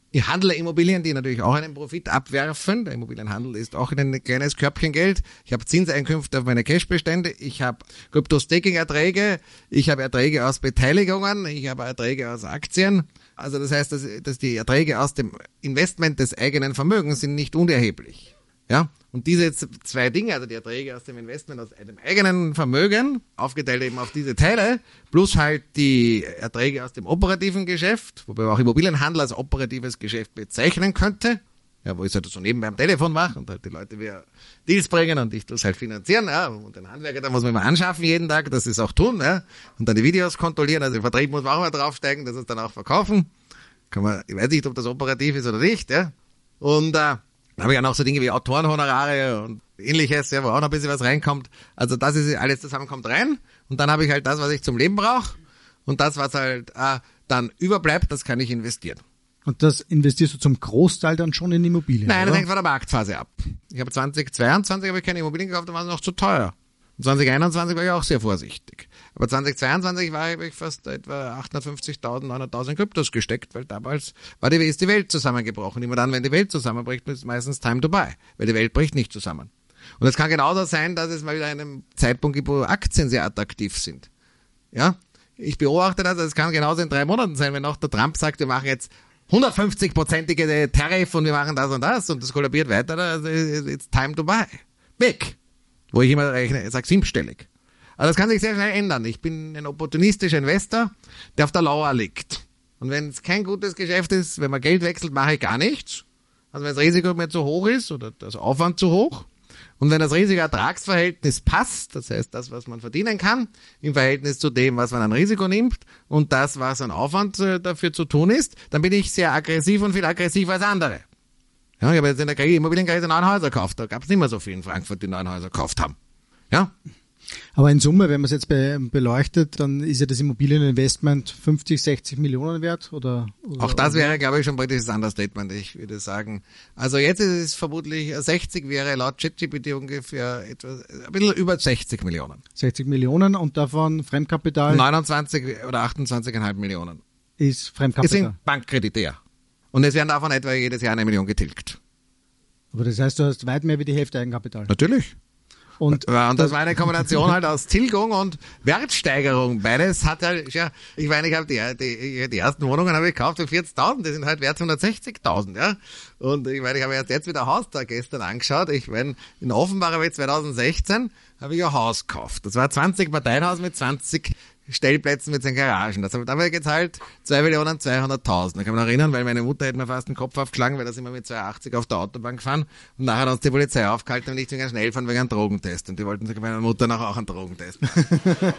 Ich handle Immobilien, die natürlich auch einen Profit abwerfen. Der Immobilienhandel ist auch ein kleines Körbchen Geld. Ich habe Zinseinkünfte auf meine Cashbestände. Ich habe Crypto-Staking-Erträge. Ich habe Erträge aus Beteiligungen. Ich habe Erträge aus Aktien. Also das heißt, dass, dass die Erträge aus dem Investment des eigenen Vermögens sind nicht unerheblich. Ja, und diese zwei Dinge, also die Erträge aus dem Investment, aus einem eigenen Vermögen, aufgeteilt eben auf diese Teile, plus halt die Erträge aus dem operativen Geschäft, wobei man auch Immobilienhandel als operatives Geschäft bezeichnen könnte, ja, wo ich es halt so nebenbei am Telefon mache und halt die Leute wieder Deals bringen und ich das halt finanzieren, ja, und den Handwerker, da muss man immer anschaffen jeden Tag, das ist auch tun, ja, und dann die Videos kontrollieren, also im Vertrieb muss man auch mal draufsteigen, dass es dann auch verkaufen, kann man, ich weiß nicht, ob das operativ ist oder nicht, ja, und, äh, dann habe ich auch noch so Dinge wie Autorenhonorare und ähnliches, ja, wo auch noch ein bisschen was reinkommt. Also das ist alles zusammen, kommt rein. Und dann habe ich halt das, was ich zum Leben brauche. Und das, was halt äh, dann überbleibt, das kann ich investieren. Und das investierst du zum Großteil dann schon in Immobilien? Nein, oder? das hängt von der Marktphase ab. Ich habe zwanzig zweiundzwanzig habe ich keine Immobilien gekauft, da waren sie noch zu teuer. Und zwanzig einundzwanzig war ich auch sehr vorsichtig. Aber zwanzig zweiundzwanzig war ich, habe ich fast etwa achthundertfünfzigtausend, neunhunderttausend Kryptos gesteckt, weil damals war die, ist die Welt zusammengebrochen. Immer dann, wenn die Welt zusammenbricht, ist meistens time to buy, weil die Welt bricht nicht zusammen. Und es kann genauso sein, dass es mal wieder einen Zeitpunkt gibt, wo Aktien sehr attraktiv sind. Ja, ich beobachte das, es kann genauso in drei Monaten sein, wenn auch der Trump sagt, wir machen jetzt hundertfünfzig-prozentige Tariff und wir machen das und das und das kollabiert weiter, also it's time to buy. Big. Wo ich immer rechne, ich sage siebenstellig. Also das kann sich sehr schnell ändern. Ich bin ein opportunistischer Investor, der auf der Lauer liegt. Und wenn es kein gutes Geschäft ist, wenn man Geld wechselt, mache ich gar nichts. Also wenn das Risiko mir zu hoch ist oder das Aufwand zu hoch. Und wenn das Risiko-Ertragsverhältnis passt, das heißt das, was man verdienen kann, im Verhältnis zu dem, was man an Risiko nimmt und das, was an Aufwand äh, dafür zu tun ist, dann bin ich sehr aggressiv und viel aggressiver als andere. Ja, ich habe jetzt in der Immobilienkrise neun Häuser gekauft. Da gab es nicht mehr so viele in Frankfurt, die neun Häuser gekauft haben. Ja. Aber in Summe, wenn man es jetzt be- beleuchtet, dann ist ja das Immobilieninvestment fünfzig, sechzig Millionen wert? Oder, oder Auch das wäre, glaube ich, schon ein britisches Understatement. Ich würde sagen, also jetzt ist es vermutlich, sechzig wäre laut ChatGPT ungefähr etwas, ein bisschen über sechzig Millionen. sechzig Millionen und davon Fremdkapital? neunundzwanzig oder achtundzwanzig Komma fünf Millionen. Ist Fremdkapital. Es sind Bankkreditär. Und es werden davon etwa jedes Jahr eine Million getilgt. Aber das heißt, du hast weit mehr wie die Hälfte Eigenkapital. Natürlich. Und, und das, das war eine Kombination halt aus Tilgung und Wertsteigerung. Beides hat halt, ja, ich meine, ich habe die, die, die ersten Wohnungen habe ich gekauft für vierzigtausend, die sind halt wert hundertsechzigtausend, ja. Und ich meine, ich habe erst jetzt wieder Haus da gestern angeschaut. Ich meine, in Offenbach habe ich zweitausendsechzehn habe ich ein Haus gekauft. Das war zwanzig Parteien mit zwanzig Stellplätzen mit seinen Garagen. Das habe ich gezahlt zwei Millionen zweihunderttausend. Da kann man noch erinnern, weil meine Mutter hätte mir fast den Kopf aufgeschlagen, weil da sind wir mit zwei achtzig auf der Autobahn gefahren und nachher hat uns die Polizei aufgehalten und nicht wegen schnell fahren wegen einem Drogentest. Und die wollten sich bei meiner Mutter nachher auch einen Drogentest machen.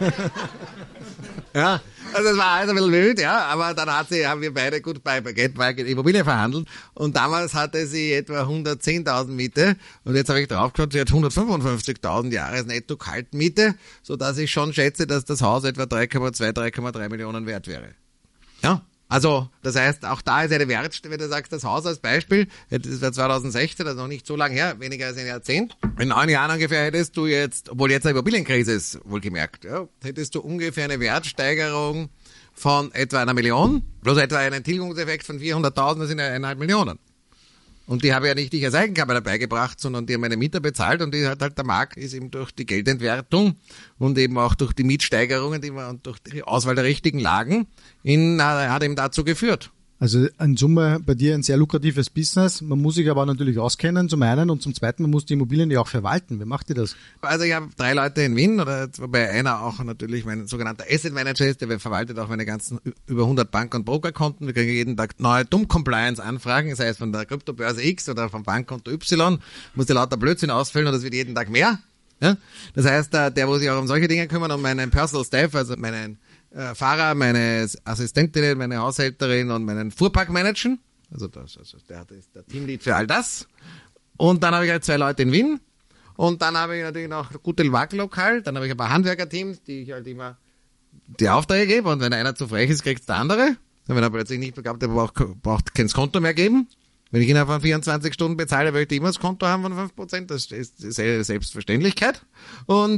Ja, also das war alles ein bisschen wild, ja, aber dann hat sie, haben wir beide gut bei Geldmarket Immobilie verhandelt und damals hatte sie etwa hundertzehntausend Miete und jetzt habe ich draufgeschaut, sie hat hundertfünfundfünfzigtausend Jahresnetto Kaltmiete, sodass ich schon schätze, dass das Haus etwa drei Komma zwei, drei Komma drei Millionen wert wäre. Ja, also das heißt, auch da ist eine Wertstelle, wenn du sagst, das Haus als Beispiel, das war zweitausendsechzehn, das ist noch nicht so lange her, weniger als ein Jahrzehnt. In neun Jahren ungefähr hättest du jetzt, obwohl jetzt eine Immobilienkrise ist, wohlgemerkt, ja, hättest du ungefähr eine Wertsteigerung von etwa einer Million, plus etwa einen Tilgungseffekt von vierhunderttausend, das sind ja eineinhalb Millionen. Und die habe ja nicht ich als Eigenkapital dabei gebracht, sondern die haben meine Mieter bezahlt und die hat halt der Markt ist eben durch die Geldentwertung und eben auch durch die Mietsteigerungen, die man und durch die Auswahl der richtigen Lagen in, hat eben dazu geführt. Also in Summe bei dir ein sehr lukratives Business. Man muss sich aber natürlich auskennen, zum einen, und zum zweiten, man muss die Immobilien ja auch verwalten. Wie macht ihr das? Also ich habe drei Leute in Wien, oder wobei einer auch natürlich mein sogenannter Asset Manager ist, der verwaltet auch meine ganzen über hundert Bank- und Brokerkonten. Wir kriegen jeden Tag neue Dumm-Compliance-Anfragen, sei es von der Kryptobörse X oder vom Bankkonto Y. Muss die lauter Blödsinn ausfüllen und das wird jeden Tag mehr. Ja? Das heißt, der muss sich auch um solche Dinge kümmern, um meinen Personal Staff, also meinen Äh, Fahrer, meine Assistentin, meine Haushälterin und meinen Fuhrpark managen. Also das, also der ist der Teamlead für all das. Und dann habe ich halt zwei Leute in Wien. Und dann habe ich natürlich noch gute Wacklokal. Dann habe ich ein paar Handwerkerteams, die ich halt immer die Aufträge gebe. Und wenn einer zu frech ist, kriegt es der andere. Und wenn er plötzlich nicht begabt, der braucht, braucht kein Konto mehr geben. Wenn ich ihn auf vierundzwanzig Stunden bezahle, möchte ich immer das Konto haben von fünf Prozent. Das ist Selbstverständlichkeit. Und äh,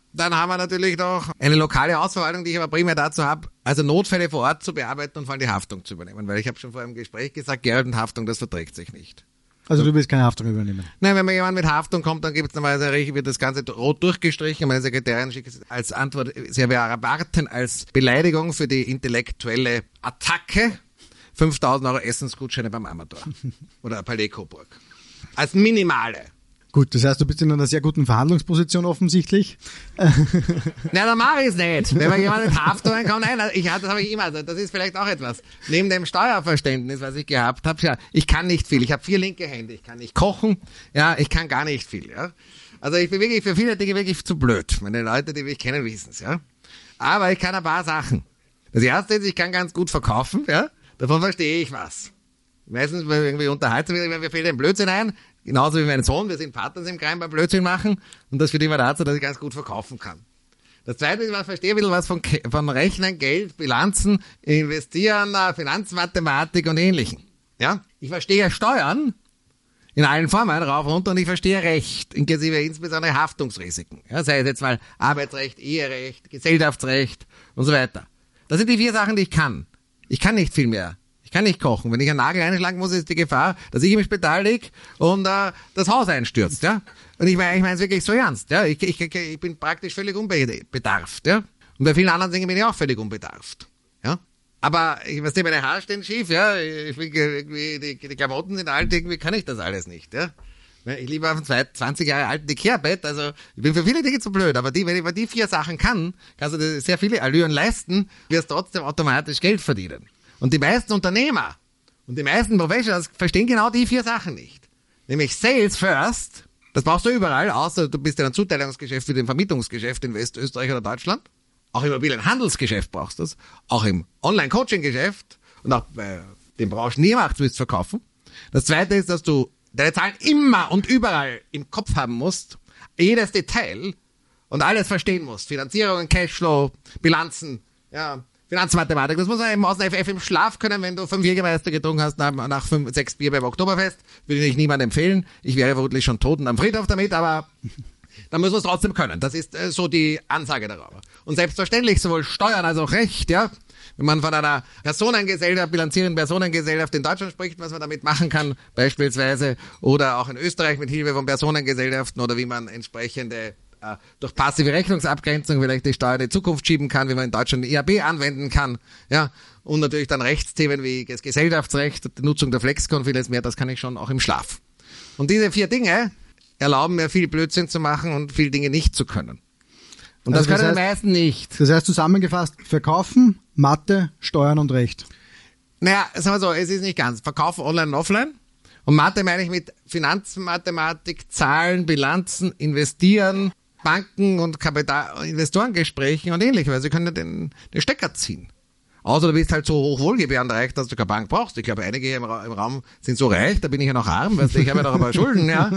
Dann haben wir natürlich noch eine lokale Hausverwaltung, die ich aber primär dazu habe, also Notfälle vor Ort zu bearbeiten und vor allem die Haftung zu übernehmen. Weil ich habe schon vor einem Gespräch gesagt, Geld und Haftung, das verträgt sich nicht. Also du willst keine Haftung übernehmen? Nein, wenn mir jemand mit Haftung kommt, dann gibt es normalerweise, wird das Ganze rot durchgestrichen. Meine Sekretärin schickt es als Antwort, sie erwarten als Beleidigung für die intellektuelle Attacke fünftausend Euro Essensgutscheine beim Amateur oder Palais Coburg. Als minimale. Gut, das heißt, du bist in einer sehr guten Verhandlungsposition offensichtlich. Na, dann mache ich es nicht. Wenn man jemand mit Haftung kommt, nein, ich, das habe ich immer, also das ist vielleicht auch etwas. Neben dem Steuerverständnis, was ich gehabt habe, ja, ich kann nicht viel. Ich habe vier linke Hände, ich kann nicht kochen, ja, ich kann gar nicht viel, ja. Also ich bin wirklich für viele Dinge wirklich zu blöd. Meine Leute, die mich kennen, wissen es, ja. Aber ich kann ein paar Sachen. Das erste ist, ich kann ganz gut verkaufen, ja. Davon verstehe ich was. Meistens, wenn wir irgendwie unterhalten, mir fällt ein Blödsinn ein, genauso wie mein Sohn, wir sind Partners im Crime beim Blödsinn machen und das führt immer dazu, dass ich ganz gut verkaufen kann. Das zweite ist, ich verstehe ein bisschen was von, von Rechnen, Geld, Bilanzen, Investieren, Finanzmathematik und Ähnlichem. Ja? Ich verstehe Steuern in allen Formen, rauf und runter, und ich verstehe Recht, inklusive insbesondere Haftungsrisiken. Ja, sei es jetzt mal Arbeitsrecht, Eherecht, Gesellschaftsrecht und so weiter. Das sind die vier Sachen, die ich kann. Ich kann nicht viel mehr. Ich kann nicht kochen. Wenn ich einen Nagel einschlagen muss, ist die Gefahr, dass ich mich beteilige und äh, das Haus einstürzt. Ja? Und ich meine ich meine es wirklich so ernst. Ja? Ich, ich, ich bin praktisch völlig unbedarft. Ja? Und bei vielen anderen Dingen bin ich auch völlig unbedarft. Ja? Aber ich weiß nicht, meine Haare stehen schief. Ja? Ich will, irgendwie, die, die Klamotten sind alt, irgendwie kann ich das alles nicht. Ja? Ich liebe auf einem zwanzig Jahre alten Ikea-Bett. Also ich bin für viele Dinge zu blöd. Aber die, wenn ich die vier Sachen kann, kannst du dir sehr viele Allüren leisten, wirst trotzdem automatisch Geld verdienen. Und die meisten Unternehmer und die meisten Professionals verstehen genau die vier Sachen nicht. Nämlich Sales first, das brauchst du überall, außer du bist in einem Zuteilungsgeschäft wie dem Vermietungsgeschäft in Westösterreich oder Deutschland. Auch im Immobilienhandelsgeschäft brauchst du das. Auch im Online-Coaching-Geschäft und auch bei den Branchen, die ihr macht, willst du verkaufen. Das zweite ist, dass du deine Zahlen immer und überall im Kopf haben musst, jedes Detail und alles verstehen musst. Finanzierung, Cashflow, Bilanzen, ja, Finanzmathematik, das muss man eben aus dem F F im Schlaf können, wenn du fünf Jägermeister getrunken hast nach, nach fünf, sechs Bier beim Oktoberfest. Würde ich niemandem empfehlen. Ich wäre vermutlich schon tot und am Friedhof damit, aber dann müssen wir es trotzdem können. Das ist äh, so die Ansage darüber. Und selbstverständlich sowohl Steuern als auch Recht, ja. Wenn man von einer Personengesellschaft, bilanzierenden Personengesellschaft in Deutschland spricht, was man damit machen kann, beispielsweise, oder auch in Österreich mit Hilfe von Personengesellschaften oder wie man entsprechende durch passive Rechnungsabgrenzung vielleicht die Steuer in die Zukunft schieben kann, wie man in Deutschland I A B anwenden kann, ja, und natürlich dann Rechtsthemen wie das Gesellschaftsrecht, die Nutzung der Flexcon, vieles mehr, das kann ich schon auch im Schlaf. Und diese vier Dinge erlauben mir viel Blödsinn zu machen und viele Dinge nicht zu können. Und also das, das können die meisten nicht. Das heißt zusammengefasst, Verkaufen, Mathe, Steuern und Recht. Naja, sagen wir so, es ist nicht ganz. Verkaufen online und offline. Und Mathe meine ich mit Finanzmathematik, Zahlen, Bilanzen, Investieren, Banken und Kapital, Investorengesprächen und ähnlichem, weil sie können den, den Stecker ziehen. Außer du bist halt so hoch wohlgebärend reich, dass du keine Bank brauchst. Ich glaube, einige hier im, Ra- im Raum sind so reich, da bin ich ja noch arm, weißt du, ich habe ja noch ein paar Schulden, ja.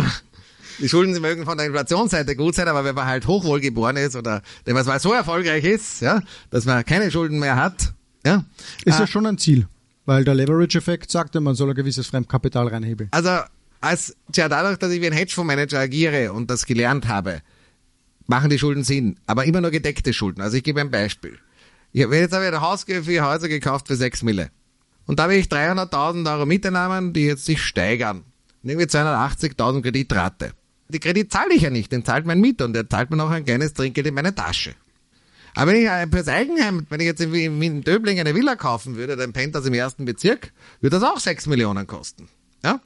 Die Schulden, sie mögen von der Inflationsseite gut sein, aber wenn man halt hochwohlgeboren ist oder wenn man mal so erfolgreich ist, ja, dass man keine Schulden mehr hat, ja. Ist äh, ja schon ein Ziel, weil der Leverage-Effekt sagte, man soll ein gewisses Fremdkapital reinhebeln. Also, als, tja, dadurch, dass ich wie ein Hedgefondsmanager agiere und das gelernt habe, machen die Schulden Sinn, aber immer nur gedeckte Schulden. Also ich gebe ein Beispiel. Ich habe jetzt habe ich ein Haus für vier Häuser gekauft für sechs Mille. Und da habe ich dreihunderttausend Euro Mieteinnahmen, die jetzt sich steigern. Und irgendwie zweihundertachtzigtausend Kreditrate. Die Kredit zahle ich ja nicht, den zahlt mein Mieter und der zahlt mir noch ein kleines Trinkgeld in meine Tasche. Aber wenn ich fürs Eigenheim, wenn ich jetzt in, in Döbling eine Villa kaufen würde, den Penthouse im ersten Bezirk, würde das auch sechs Millionen kosten. Ja?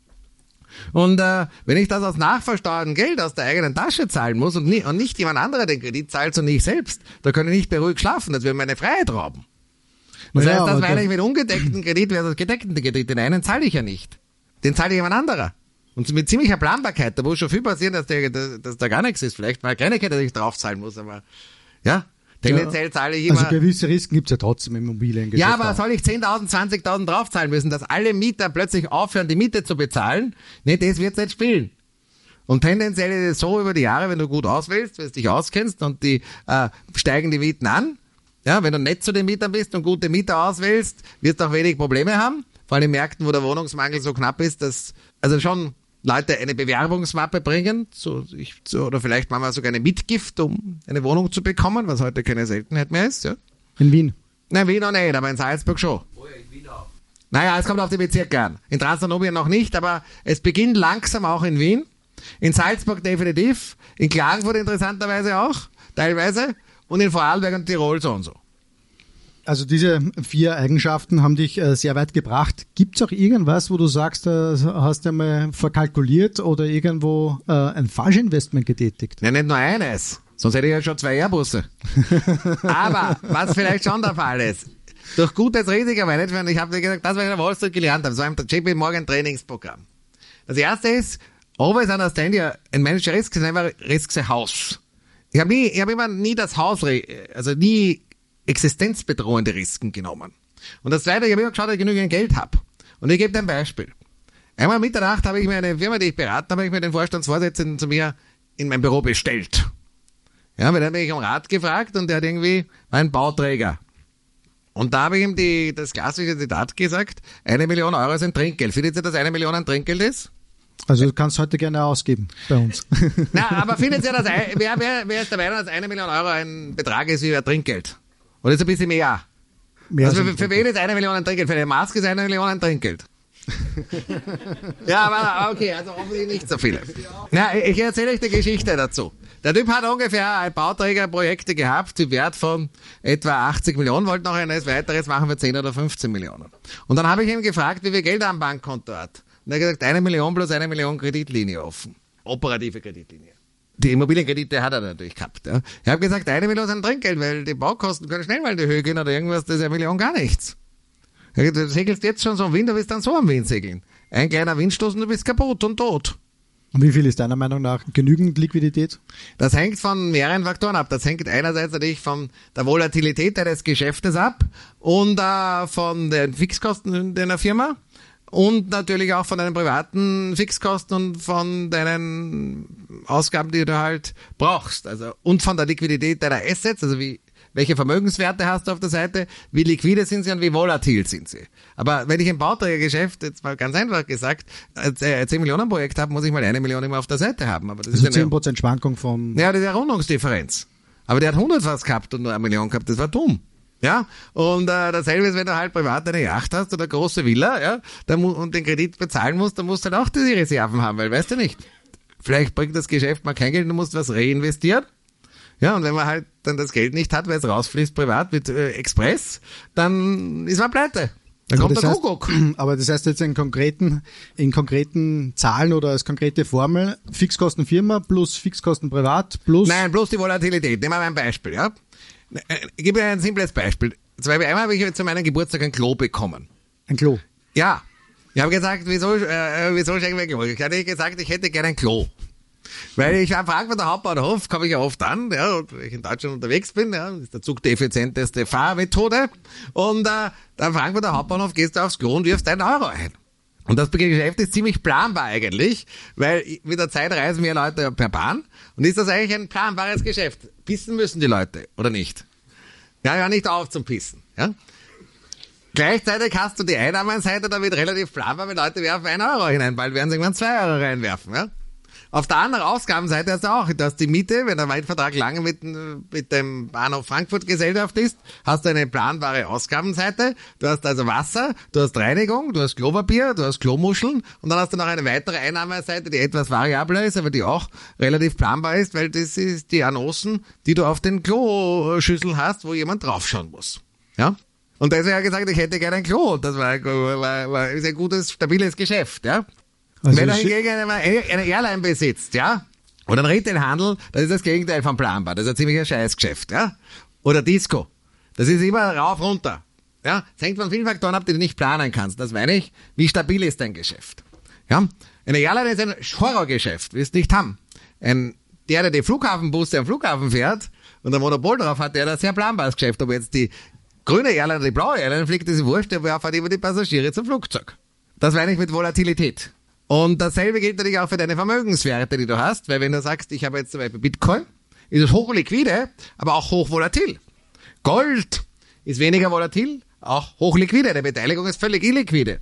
Und äh, wenn ich das aus nachversteuertem Geld aus der eigenen Tasche zahlen muss und, nie, und nicht jemand anderer den Kredit zahlt, sondern ich selbst, da kann ich nicht beruhigt schlafen, das würde meine Freiheit rauben. Das ja, heißt, das meine ich mit ungedeckten Kredit versus gedeckten Kredit. Den einen zahle ich ja nicht. Den zahle jemand anderer. Und mit ziemlicher Planbarkeit, da muss schon viel passieren, dass, der, dass, dass da gar nichts ist. Vielleicht mal keine Kette, dass ich draufzahlen muss, aber ja, tendenziell zahle ich immer... Also gewisse Risiken gibt's ja trotzdem im Immobiliengeschäft. Ja, aber auch. Soll ich zehntausend, zwanzigtausend draufzahlen müssen, dass alle Mieter plötzlich aufhören, die Miete zu bezahlen? Nee, das wird's nicht spielen. Und tendenziell ist es so über die Jahre, wenn du gut auswählst, wenn du dich auskennst und die äh, steigen die Mieten an. Ja, wenn du nett zu den Mietern bist und gute Mieter auswählst, wirst du auch wenig Probleme haben. Vor allem in Märkten, wo der Wohnungsmangel so knapp ist, dass, also schon Leute eine Bewerbungsmappe bringen, so, ich, so, oder vielleicht machen wir sogar eine Mitgift, um eine Wohnung zu bekommen, was heute keine Seltenheit mehr ist. Ja. In Wien? Nein, Wien noch nicht, aber in Salzburg schon. Oh ja, in Wien auch. Naja, es kommt auf die Bezirke an. In Transdanubien noch nicht, aber es beginnt langsam auch in Wien. In Salzburg definitiv, in Klagenfurt interessanterweise auch, teilweise, und in Vorarlberg und Tirol so und so. Also diese vier Eigenschaften haben dich äh, sehr weit gebracht. Gibt es auch irgendwas, wo du sagst, äh, hast du einmal verkalkuliert oder irgendwo äh, ein Falschinvestment getätigt? Ja, nicht nur eines, sonst hätte ich ja schon zwei Airbusse. Aber was vielleicht schon der Fall ist, durch gutes Risikomanagement, ich habe dir gesagt, das, was ich in der Wall Street gelernt habe, so ein J P Morgan Trainingsprogramm. Das erste ist, always understand your and manage risks, never risks a house. Ich habe nie, ich habe immer nie das Haus, also nie existenzbedrohende Risiken genommen. Und das zweite, ich habe immer geschaut, dass ich genügend Geld habe. Und ich gebe dir ein Beispiel. Einmal Mitternacht habe ich mir eine Firma, die ich beraten habe, ich mir den Vorstandsvorsitzenden zu mir in mein Büro bestellt. Ja, weil dann bin ich um Rat gefragt und der hat irgendwie, war ein Bauträger. Und da habe ich ihm die, das klassische Zitat gesagt, eine Million Euro ist ein Trinkgeld. Findet ihr, dass eine Million ein Trinkgeld ist? Also du kannst heute gerne ausgeben bei uns. Na, aber findet ihr, dass, wer, wer, wer ist der Meinung, dass eine Million Euro ein Betrag ist wie ein Trinkgeld? Oder ist ein bisschen mehr? mehr also für, für wen ist eine Million ein Trinkgeld? Für den Maske ist eine Million ein Trinkgeld. Ja, aber okay, also offensichtlich nicht so viele. Na, ich erzähle euch die Geschichte dazu. Der Typ hat ungefähr ein Bauträgerprojekte gehabt, im Wert von etwa achtzig Millionen, wollte noch ein weiteres machen für zehn oder fünfzehn Millionen. Und dann habe ich ihn gefragt, wie viel Geld er am Bankkonto hat. Und er hat gesagt, eine Million plus eine Million Kreditlinie offen. Operative Kreditlinie. Die Immobilienkredite hat er natürlich gehabt. Ja. Ich habe gesagt, eine Million ist ein Trinkgeld, weil die Baukosten können schnell mal in die Höhe gehen oder irgendwas, das ist eine Million gar nichts. Du segelst jetzt schon so am Wind, du bist dann so am Wind segeln. Ein kleiner Windstoß und du bist kaputt und tot. Und wie viel ist deiner Meinung nach genügend Liquidität? Das hängt von mehreren Faktoren ab. Das hängt einerseits natürlich von der Volatilität deines Geschäftes ab und äh, von den Fixkosten deiner Firma. Und natürlich auch von deinen privaten Fixkosten und von deinen Ausgaben, die du halt brauchst. Also, und von der Liquidität deiner Assets, also wie, welche Vermögenswerte hast du auf der Seite, wie liquide sind sie und wie volatil sind sie. Aber wenn ich ein Bauträgergeschäft, jetzt mal ganz einfach gesagt, ein zehn Millionen Projekt habe, muss ich mal eine Million immer auf der Seite haben. Aber das also ist eine, zehn Prozent Schwankung vom... Ja, das ist eine Rundungsdifferenz. Aber der hat hundert was gehabt und nur eine Million gehabt, das war dumm. Ja, und äh, dasselbe ist, wenn du halt privat eine Yacht hast oder eine große Villa, ja, dann mu- und den Kredit bezahlen musst, dann musst du halt auch diese Reserven haben, weil weißt du nicht, vielleicht bringt das Geschäft mal kein Geld, du musst was reinvestieren. Ja, und wenn man halt dann das Geld nicht hat, weil es rausfließt privat mit äh, Express, dann ist man pleite. Dann aber kommt der heißt, Kuckuck. Aber das heißt jetzt in konkreten, in konkreten Zahlen oder als konkrete Formel, Fixkosten Firma plus Fixkosten privat plus... Nein, bloß die Volatilität. Nehmen wir mal ein Beispiel, ja. Ich gebe dir ein simples Beispiel. Zwei, einmal habe ich zu meinem Geburtstag ein Klo bekommen. Ein Klo? Ja. Ich habe gesagt, wieso, äh, wieso schenken wir Klo? Ich hatte gesagt, ich hätte gerne ein Klo. Weil ich am Frankfurter Hauptbahnhof komme ich ja oft an, ja, und wenn ich in Deutschland unterwegs bin, ja, das ist der Zug die effizienteste Fahrmethode. Und äh, am Frankfurter Hauptbahnhof gehst du aufs Klo und wirfst einen Euro ein. Und das Geschäft ist ziemlich planbar eigentlich, weil mit der Zeit reisen mehr Leute per Bahn. Und ist das eigentlich ein planbares Geschäft? Pissen müssen die Leute, oder nicht? Ja, ja, nicht auf zum Pissen. Ja? Gleichzeitig hast du die Einnahmenseite damit relativ planbar, weil Leute werfen einen Euro hinein, bald werden sie irgendwann zwei Euro reinwerfen. Ja? Auf der anderen Ausgabenseite hast du auch, du hast die Miete, wenn der Mietvertrag lange mit, mit dem Bahnhof Frankfurt Gesellschaft ist, hast du eine planbare Ausgabenseite, du hast also Wasser, du hast Reinigung, du hast Klopapier, du hast Klomuscheln und dann hast du noch eine weitere Einnahmeseite, die etwas variabler ist, aber die auch relativ planbar ist, weil das ist die Annoncen, die du auf den Kloschüssel hast, wo jemand draufschauen muss. Ja? Und deswegen habe ich gesagt, ich hätte gerne ein Klo, das war, war, war ist ein gutes, stabiles Geschäft, ja. Also wenn er hingegen eine, eine Airline besitzt, ja, oder ein Retailhandel, das ist das Gegenteil von planbar. Das ist ein ziemlicher Scheißgeschäft, ja. Oder Disco. Das ist immer rauf, runter. Ja. Es hängt von vielen Faktoren ab, die du nicht planen kannst. Das meine ich. Wie stabil ist dein Geschäft? Ja. Eine Airline ist ein Horrorgeschäft. Willst du nicht haben. Ein, der, der die Flughafenbusse am Flughafen fährt und ein Monopol drauf hat, der hat ein sehr planbares Geschäft. Ob jetzt die grüne Airline oder die blaue Airline fliegt, ist wurscht, aber er fährt immer die Passagiere zum Flugzeug. Das meine ich mit Volatilität. Und dasselbe gilt natürlich auch für deine Vermögenswerte, die du hast, weil wenn du sagst, ich habe jetzt zum Beispiel Bitcoin, ist es hochliquide, aber auch hochvolatil. Gold ist weniger volatil, auch hochliquide, der Beteiligung ist völlig illiquide.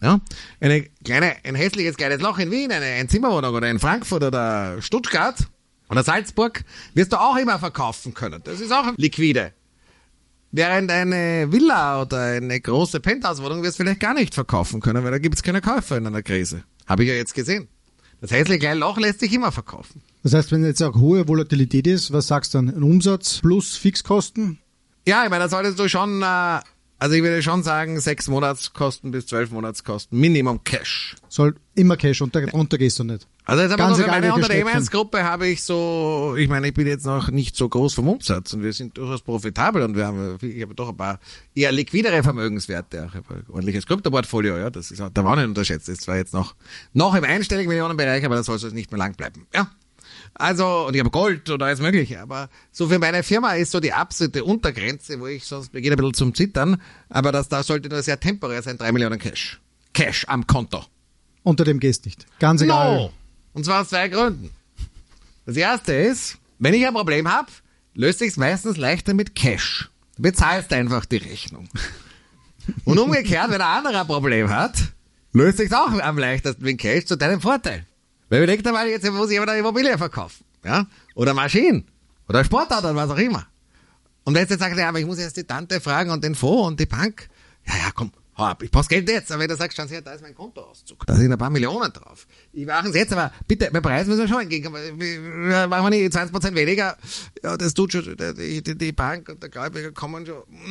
Ja? Eine kleine, ein hässliches kleines Loch in Wien, eine Einzimmerwohnung oder in Frankfurt oder Stuttgart oder Salzburg wirst du auch immer verkaufen können. Das ist auch liquide. Während eine Villa oder eine große Penthouse-Wohnung wirst du vielleicht gar nicht verkaufen können, weil da gibt es keine Käufer in einer Krise. Habe ich ja jetzt gesehen. Das hässliche kleine Loch lässt sich immer verkaufen. Das heißt, wenn jetzt auch hohe Volatilität ist, was sagst du dann? Ein Umsatz plus Fixkosten? Ja, ich meine, da solltest du schon, äh, also ich würde schon sagen, sechs Monatskosten bis zwölf Monatskosten, Minimum Cash. Soll immer Cash, unter, runter gehst du nicht. Also jetzt aber Ganz nur für egal, meine welche Unternehmensgruppe habe ich so, ich meine, ich bin jetzt noch nicht so groß vom Umsatz und wir sind durchaus profitabel und wir haben, ich habe doch ein paar eher liquidere Vermögenswerte, ich habe ein ordentliches Kryptoportfolio, ja, das ist, da war nicht unterschätzt, das war jetzt noch, noch im einstelligen Millionenbereich, aber das soll es nicht mehr lang bleiben, ja. Also, und ich habe Gold oder alles Mögliche, aber so für meine Firma ist so die absolute Untergrenze, wo ich sonst beginne ein bisschen zum Zittern, aber das da sollte nur sehr temporär sein, drei Millionen Cash. Cash am Konto. Unter dem gehst nicht. Ganz egal. No. Und zwar aus zwei Gründen. Das erste ist, wenn ich ein Problem habe, löst sich's meistens leichter mit Cash. Du bezahlst einfach die Rechnung. Und umgekehrt, wenn ein anderer ein Problem hat, löst sich's auch am leichtesten mit Cash zu deinem Vorteil. Weil überleg dir mal, jetzt muss ich aber eine Immobilie verkaufen. Ja? Oder Maschinen. Oder Sportauto oder was auch immer. Und wenn du jetzt sagst, ja, aber ich muss jetzt die Tante fragen und den Fonds und die Bank. Ja, ja, komm. Ich brauch's Geld jetzt, aber wenn du sagst, schau her, da ist mein Kontoauszug, da sind ein paar Millionen drauf. Ich mache es jetzt, aber bitte, beim Preis müssen wir schon entgegenkommen. Machen wir nicht zwanzig Prozent weniger. Ja, das tut schon, die, die, die Bank und der Gläubiger kommen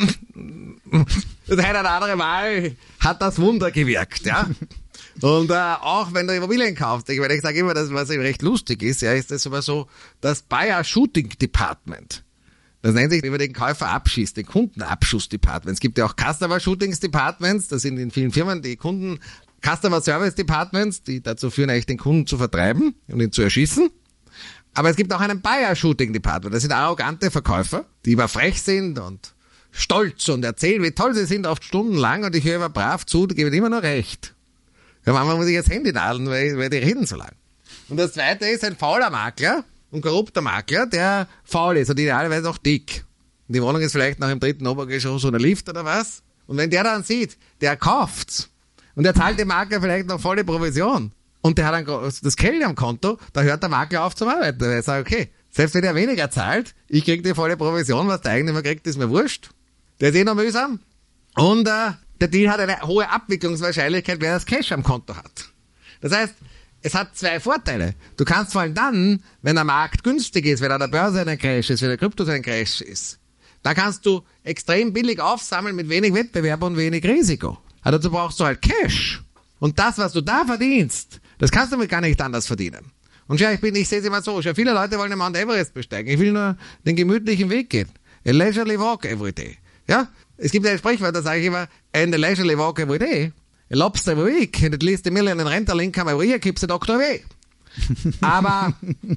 schon. Das eine oder andere Mal hat das Wunder gewirkt, ja. Und äh, auch wenn du Immobilien kaufst, ich, ich sage immer, das, was recht lustig ist, ja, ist das aber so, das Bayer Shooting Department. Das nennt sich, wie man den Käufer abschießt, den Kundenabschuss-Department. Es gibt ja auch Customer Shootings Departments, das sind in vielen Firmen die Kunden Customer Service Departments, die dazu führen, eigentlich den Kunden zu vertreiben und ihn zu erschießen. Aber es gibt auch einen Buyer Shooting Department. Das sind arrogante Verkäufer, die immer frech sind und stolz und erzählen, wie toll sie sind, oft stundenlang, und ich höre immer brav zu, die geben immer nur recht. Ja, manchmal muss ich jetzt Handy nadeln, weil, weil die reden so lang. Und das zweite ist ein fauler Makler, ein korrupter Makler, der faul ist und idealerweise auch dick. Und die Wohnung ist vielleicht noch im dritten Obergeschoss oder Lift oder was. Und wenn der dann sieht, der kauft's und der zahlt dem Makler vielleicht noch volle Provision und der hat dann das Geld am Konto, da hört der Makler auf zum Arbeiten. Er sagt, okay, selbst wenn er weniger zahlt, ich krieg die volle Provision, was der Eigentümer kriegt, ist mir wurscht. Der ist eh noch mühsam. Und äh, der Deal hat eine hohe Abwicklungswahrscheinlichkeit, wer das Cash am Konto hat. Das heißt, es hat zwei Vorteile. Du kannst vor allem dann, wenn der Markt günstig ist, wenn an der Börse ein Crash ist, wenn der Kryptos ein Crash ist, da kannst du extrem billig aufsammeln mit wenig Wettbewerb und wenig Risiko. Aber dazu brauchst du halt Cash. Und das, was du da verdienst, das kannst du mit gar nicht anders verdienen. Und schau, ich bin, ich sehe es immer so, schau, viele Leute wollen den Mount Everest besteigen. Ich will nur den gemütlichen Weg gehen. A leisurely walk every day. Ja? Es gibt ein Sprichwort, da sage ich immer, and a leisurely walk every day. A lobster every week, and at least a million in rental income every year keeps the doctor away. Aber,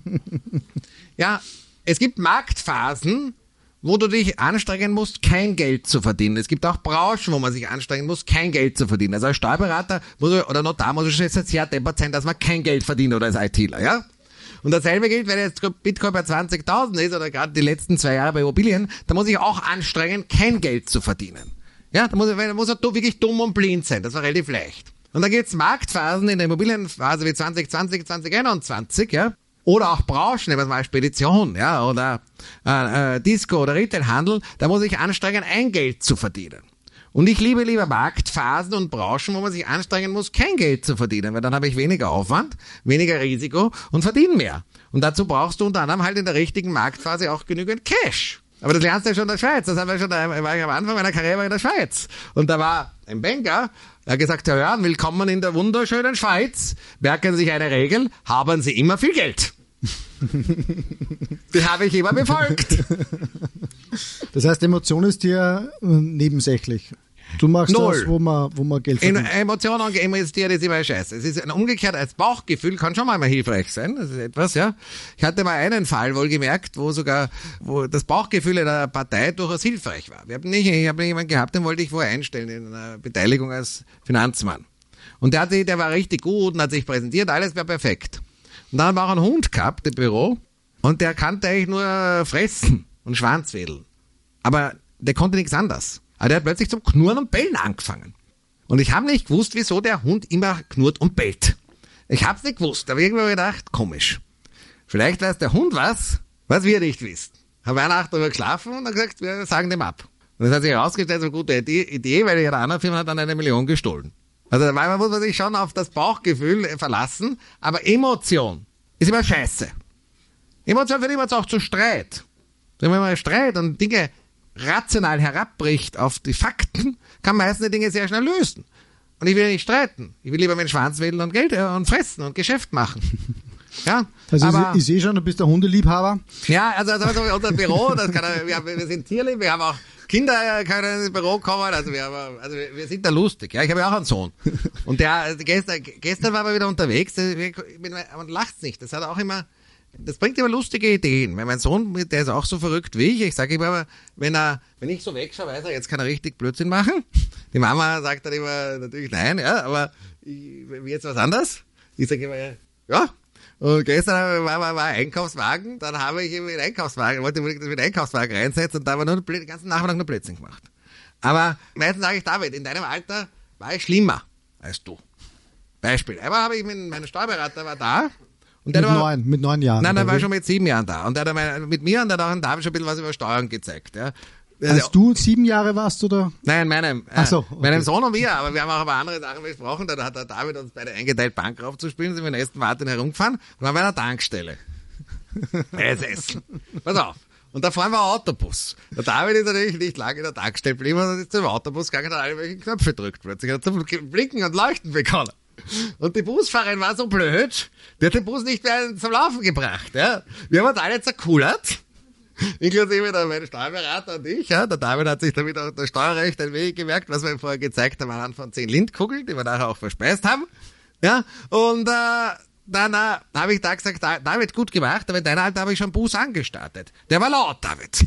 ja, es gibt Marktphasen, wo du dich anstrengen musst, kein Geld zu verdienen. Es gibt auch Branchen, wo man sich anstrengen muss, kein Geld zu verdienen. Also als Steuerberater muss ich, oder Notar muss ich jetzt sehr deppert sein, dass man kein Geld verdient oder als ITler, ja? Und dasselbe gilt, wenn jetzt Bitcoin bei zwanzigtausend ist oder gerade die letzten zwei Jahre bei Immobilien, da muss ich auch anstrengen, kein Geld zu verdienen. Ja, da muss, da muss er wirklich dumm und blind sein. Das war relativ leicht. Und da gibt's Marktphasen in der Immobilienphase wie zwanzig zwanzig, zwanzig einundzwanzig, ja. Oder auch Branchen, nehmen wir mal Spedition, ja, oder äh, äh, Disco oder Retailhandel, da muss ich anstrengen, ein Geld zu verdienen. Und ich liebe lieber Marktphasen und Branchen, wo man sich anstrengen muss, kein Geld zu verdienen, weil dann habe ich weniger Aufwand, weniger Risiko und verdiene mehr. Und dazu brauchst du unter anderem halt in der richtigen Marktphase auch genügend Cash. Aber das lernst du ja schon in der Schweiz. Das haben wir schon, da war ich am Anfang meiner Karriere in der Schweiz. Und da war ein Banker, der hat gesagt, Herr Hörn, willkommen in der wunderschönen Schweiz. Merken Sie sich eine Regel, haben Sie immer viel Geld. Die habe ich immer befolgt. Das heißt, Emotion ist dir nebensächlich. Du machst Null. das, wo man, wo man Geld verdient. Emotionen und investieren ist immer scheiße. Es ist ein umgekehrt als Bauchgefühl, kann schon mal hilfreich sein. Das ist etwas, ja. Ich hatte mal einen Fall wohlgemerkt, wo sogar, wo das Bauchgefühl in der Partei durchaus hilfreich war. Wir haben nicht, ich habe jemanden gehabt, den wollte ich vorher einstellen in einer Beteiligung als Finanzmann. Und der hat sich, der war richtig gut und hat sich präsentiert, alles wäre perfekt. Und dann war ein Hund gehabt im Büro und der kannte eigentlich nur fressen und Schwanzwedeln. Aber der konnte nichts anderes. Aber der hat plötzlich zum Knurren und Bellen angefangen. Und ich habe nicht gewusst, wieso der Hund immer knurrt und bellt. Ich hab's nicht gewusst, aber irgendwann gedacht, komisch. Vielleicht weiß der Hund was, was wir nicht wissen. Habe eine Nacht darüber geschlafen und dann gesagt, wir sagen dem ab. Und das hat sich herausgestellt, so eine gute Idee, weil eine andere Firma hat dann eine Million gestohlen. Also manchmal muss man sich schon auf das Bauchgefühl verlassen, aber Emotion ist immer scheiße. Emotion führt immer auch zu Streit. Wenn man mal Streit und Dinge rational herabbricht auf die Fakten, kann man meistens die Dinge sehr schnell lösen. Und ich will nicht streiten. Ich will lieber meinen Schwanz wedeln und Geld und fressen und Geschäft machen. Ja, also aber, ich, ich sehe schon, du bist der Hundeliebhaber. Ja, also, also unser Büro, das kann, wir, wir sind tierlieb, wir haben auch Kinder können ins Büro kommen, also wir, haben, also wir sind da lustig. Ja, ich habe ja auch einen Sohn. Und der gestern, gestern war er wieder unterwegs, man lacht nicht, das hat auch immer, das bringt immer lustige Ideen. Weil mein Sohn, der ist auch so verrückt wie ich, ich sage ihm aber, wenn er, wenn ich so wegschaue, weiß er, jetzt kann er richtig Blödsinn machen. Die Mama sagt dann immer, natürlich nein, ja, aber ich, wie jetzt was anderes? Ich sage immer, ja. Und gestern war, war, war ein Einkaufswagen, dann habe ich ihm den Einkaufswagen, wollte ich den Einkaufswagen reinsetzen und da war nur den ganzen Nachmittag nur Blödsinn gemacht. Aber meistens sage ich, David, in deinem Alter war ich schlimmer als du. Beispiel. Einmal habe ich mit meinem Steuerberater war da. Und der mit, war, neun, mit neun Jahren. Nein, der war schon mit sieben Jahren da. Und der hat mit mir und der hat auch David schon ein bisschen was über Steuern gezeigt. Ja. Als du sieben Jahre warst, oder? Nein, meinem, äh, Ach so, okay. meinem Sohn und mir, aber wir haben auch über andere Sachen besprochen. Da hat der David uns beide eingeteilt, Bank raufzuspielen, sind wir in Aston Martin herumgefahren und waren bei einer Tankstelle. Eis essen. Pass auf. Und da vorne war ein Autobus. Der David ist natürlich nicht lange in der Tankstelle geblieben und ist zum Autobus gegangen und hat alle welche Knöpfe gedrückt. Plötzlich hat er zum Blinken und Leuchten begonnen. Und die Busfahrerin war so blöd, die hat den Bus nicht mehr zum Laufen gebracht. Ja. Wir haben uns alle zerkullert. Inklusive der, mein Steuerberater und ich, ja. Der David hat sich damit auch das Steuerrecht ein wenig gemerkt, was wir ihm vorher gezeigt haben, anhand von zehn Lindkugeln, die wir nachher auch verspeist haben. Ja. Und, äh, dann äh, habe ich da gesagt, David, gut gemacht, aber in deinem Alter habe ich schon Bus angestartet. Der war laut, David.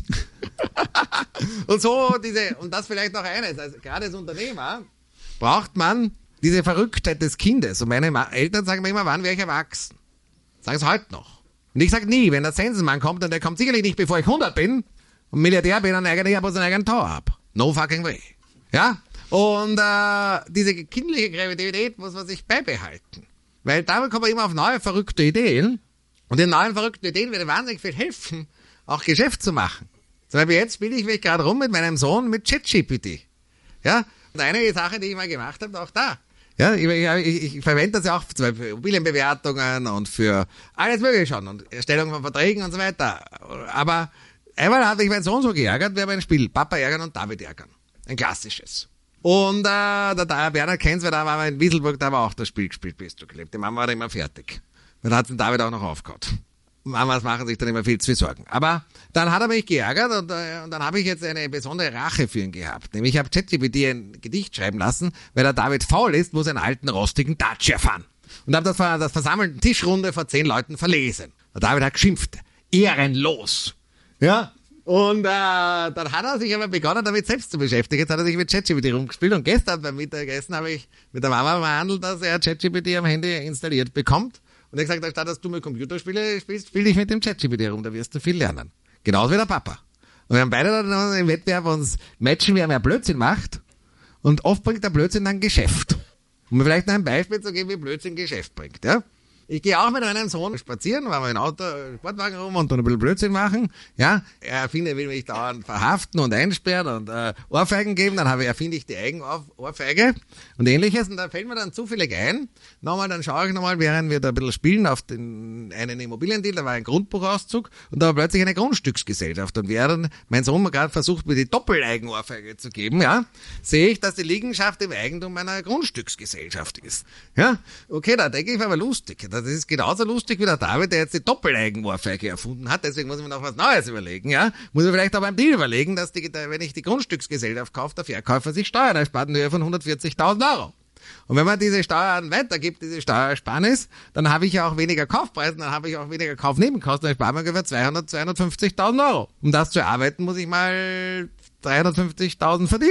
Und so diese, und das vielleicht noch eines, also gerade als Unternehmer braucht man diese Verrücktheit des Kindes. Und meine Eltern sagen mir immer, wann wäre ich erwachsen? Sagen es heute noch. Und ich sage nie, wenn der Sensenmann kommt, und der kommt sicherlich nicht, bevor ich hundert bin und Milliardär bin und eigentlich aber seinen eigenen Tower habe. No fucking way. Ja? Und äh, diese kindliche Kreativität muss man sich beibehalten. Weil damit kommt man immer auf neue verrückte Ideen. Und den neuen verrückten Ideen wird wahnsinnig viel helfen, auch Geschäft zu machen. Zum Beispiel jetzt spiele ich mich gerade rum mit meinem Sohn mit ChatGPT. Ja? Und eine Sache, die ich mal gemacht habe, auch da. Ja, ich, ich, ich verwende das ja auch für Immobilienbewertungen und für alles mögliche schon und Erstellung von Verträgen und so weiter. Aber einmal hat mich mein Sohn so geärgert, wir haben ein Spiel, Papa ärgern und David ärgern. Ein klassisches. Und äh, der, der Bernhard kennt's, weil da war wir in Wieselburg, da haben wir auch das Spiel gespielt, bist du gelebt. Die Mama war immer fertig. Dann hat den David auch noch aufgehört. Mamas machen sich dann immer viel zu viel Sorgen. Aber dann hat er mich geärgert und, äh, und dann habe ich jetzt eine besondere Rache für ihn gehabt. Nämlich ich habe ChatGPT ein Gedicht schreiben lassen, weil der David faul ist, muss einen alten, rostigen Dacia fahren. Und habe das, das versammelten Tischrunde vor zehn Leuten verlesen. Der David hat geschimpft. Ehrenlos. Ja. Und äh, dann hat er sich aber begonnen, damit selbst zu beschäftigen. Jetzt hat er sich mit ChatGPT rumgespielt und gestern beim Mittagessen habe ich mit der Mama verhandelt, dass er ChatGPT am Handy installiert bekommt. Und er hat gesagt, anstatt dass du mit Computerspiele spielst, spiel dich mit dem ChatGPT rum, da wirst du viel lernen. Genauso wie der Papa. Und wir haben beide dann im Wettbewerb uns matchen, wer mehr Blödsinn macht. Und oft bringt der Blödsinn dann Geschäft. Um mir vielleicht noch ein Beispiel zu geben, wie Blödsinn Geschäft bringt, ja. Ich gehe auch mit meinem Sohn spazieren, weil wir in Auto, Sportwagen rum und dann ein bisschen Blödsinn machen. Ja, er findet, will mich dauernd verhaften und einsperren und äh, Ohrfeigen geben. Dann habe ich, erfinde ich die Eigenohrfeige und ähnliches. Und da fällt mir dann zufällig ein. Nochmal, dann schaue ich nochmal, während wir da ein bisschen spielen, auf den einen Immobiliendeal, da war ein Grundbuchauszug und da war plötzlich eine Grundstücksgesellschaft. Und während mein Sohn mir gerade versucht, mir die Doppeleigenohrfeige zu geben, ja, sehe ich, dass die Liegenschaft im Eigentum einer Grundstücksgesellschaft ist. Ja, okay, da denke ich, war aber lustig. Das ist genauso lustig wie der David, der jetzt die Doppeleigen-Ohrfeige erfunden hat. Deswegen muss ich mir noch was Neues überlegen. Ja, muss ich vielleicht auch beim Deal überlegen, dass die, wenn ich die Grundstücksgesellschaft kaufe, der Verkäufer sich Steuern erspart in Höhe von hundertvierzigtausend Euro. Und wenn man diese Steuern weitergibt, diese Steuersparnis, dann habe ich ja auch weniger Kaufpreise, dann habe ich auch weniger Kaufnebenkosten, dann sparen wir ungefähr zweihundert, zweihundertfünfzigtausend Euro. Um das zu erarbeiten, muss ich mal dreihundertfünfzigtausend verdienen.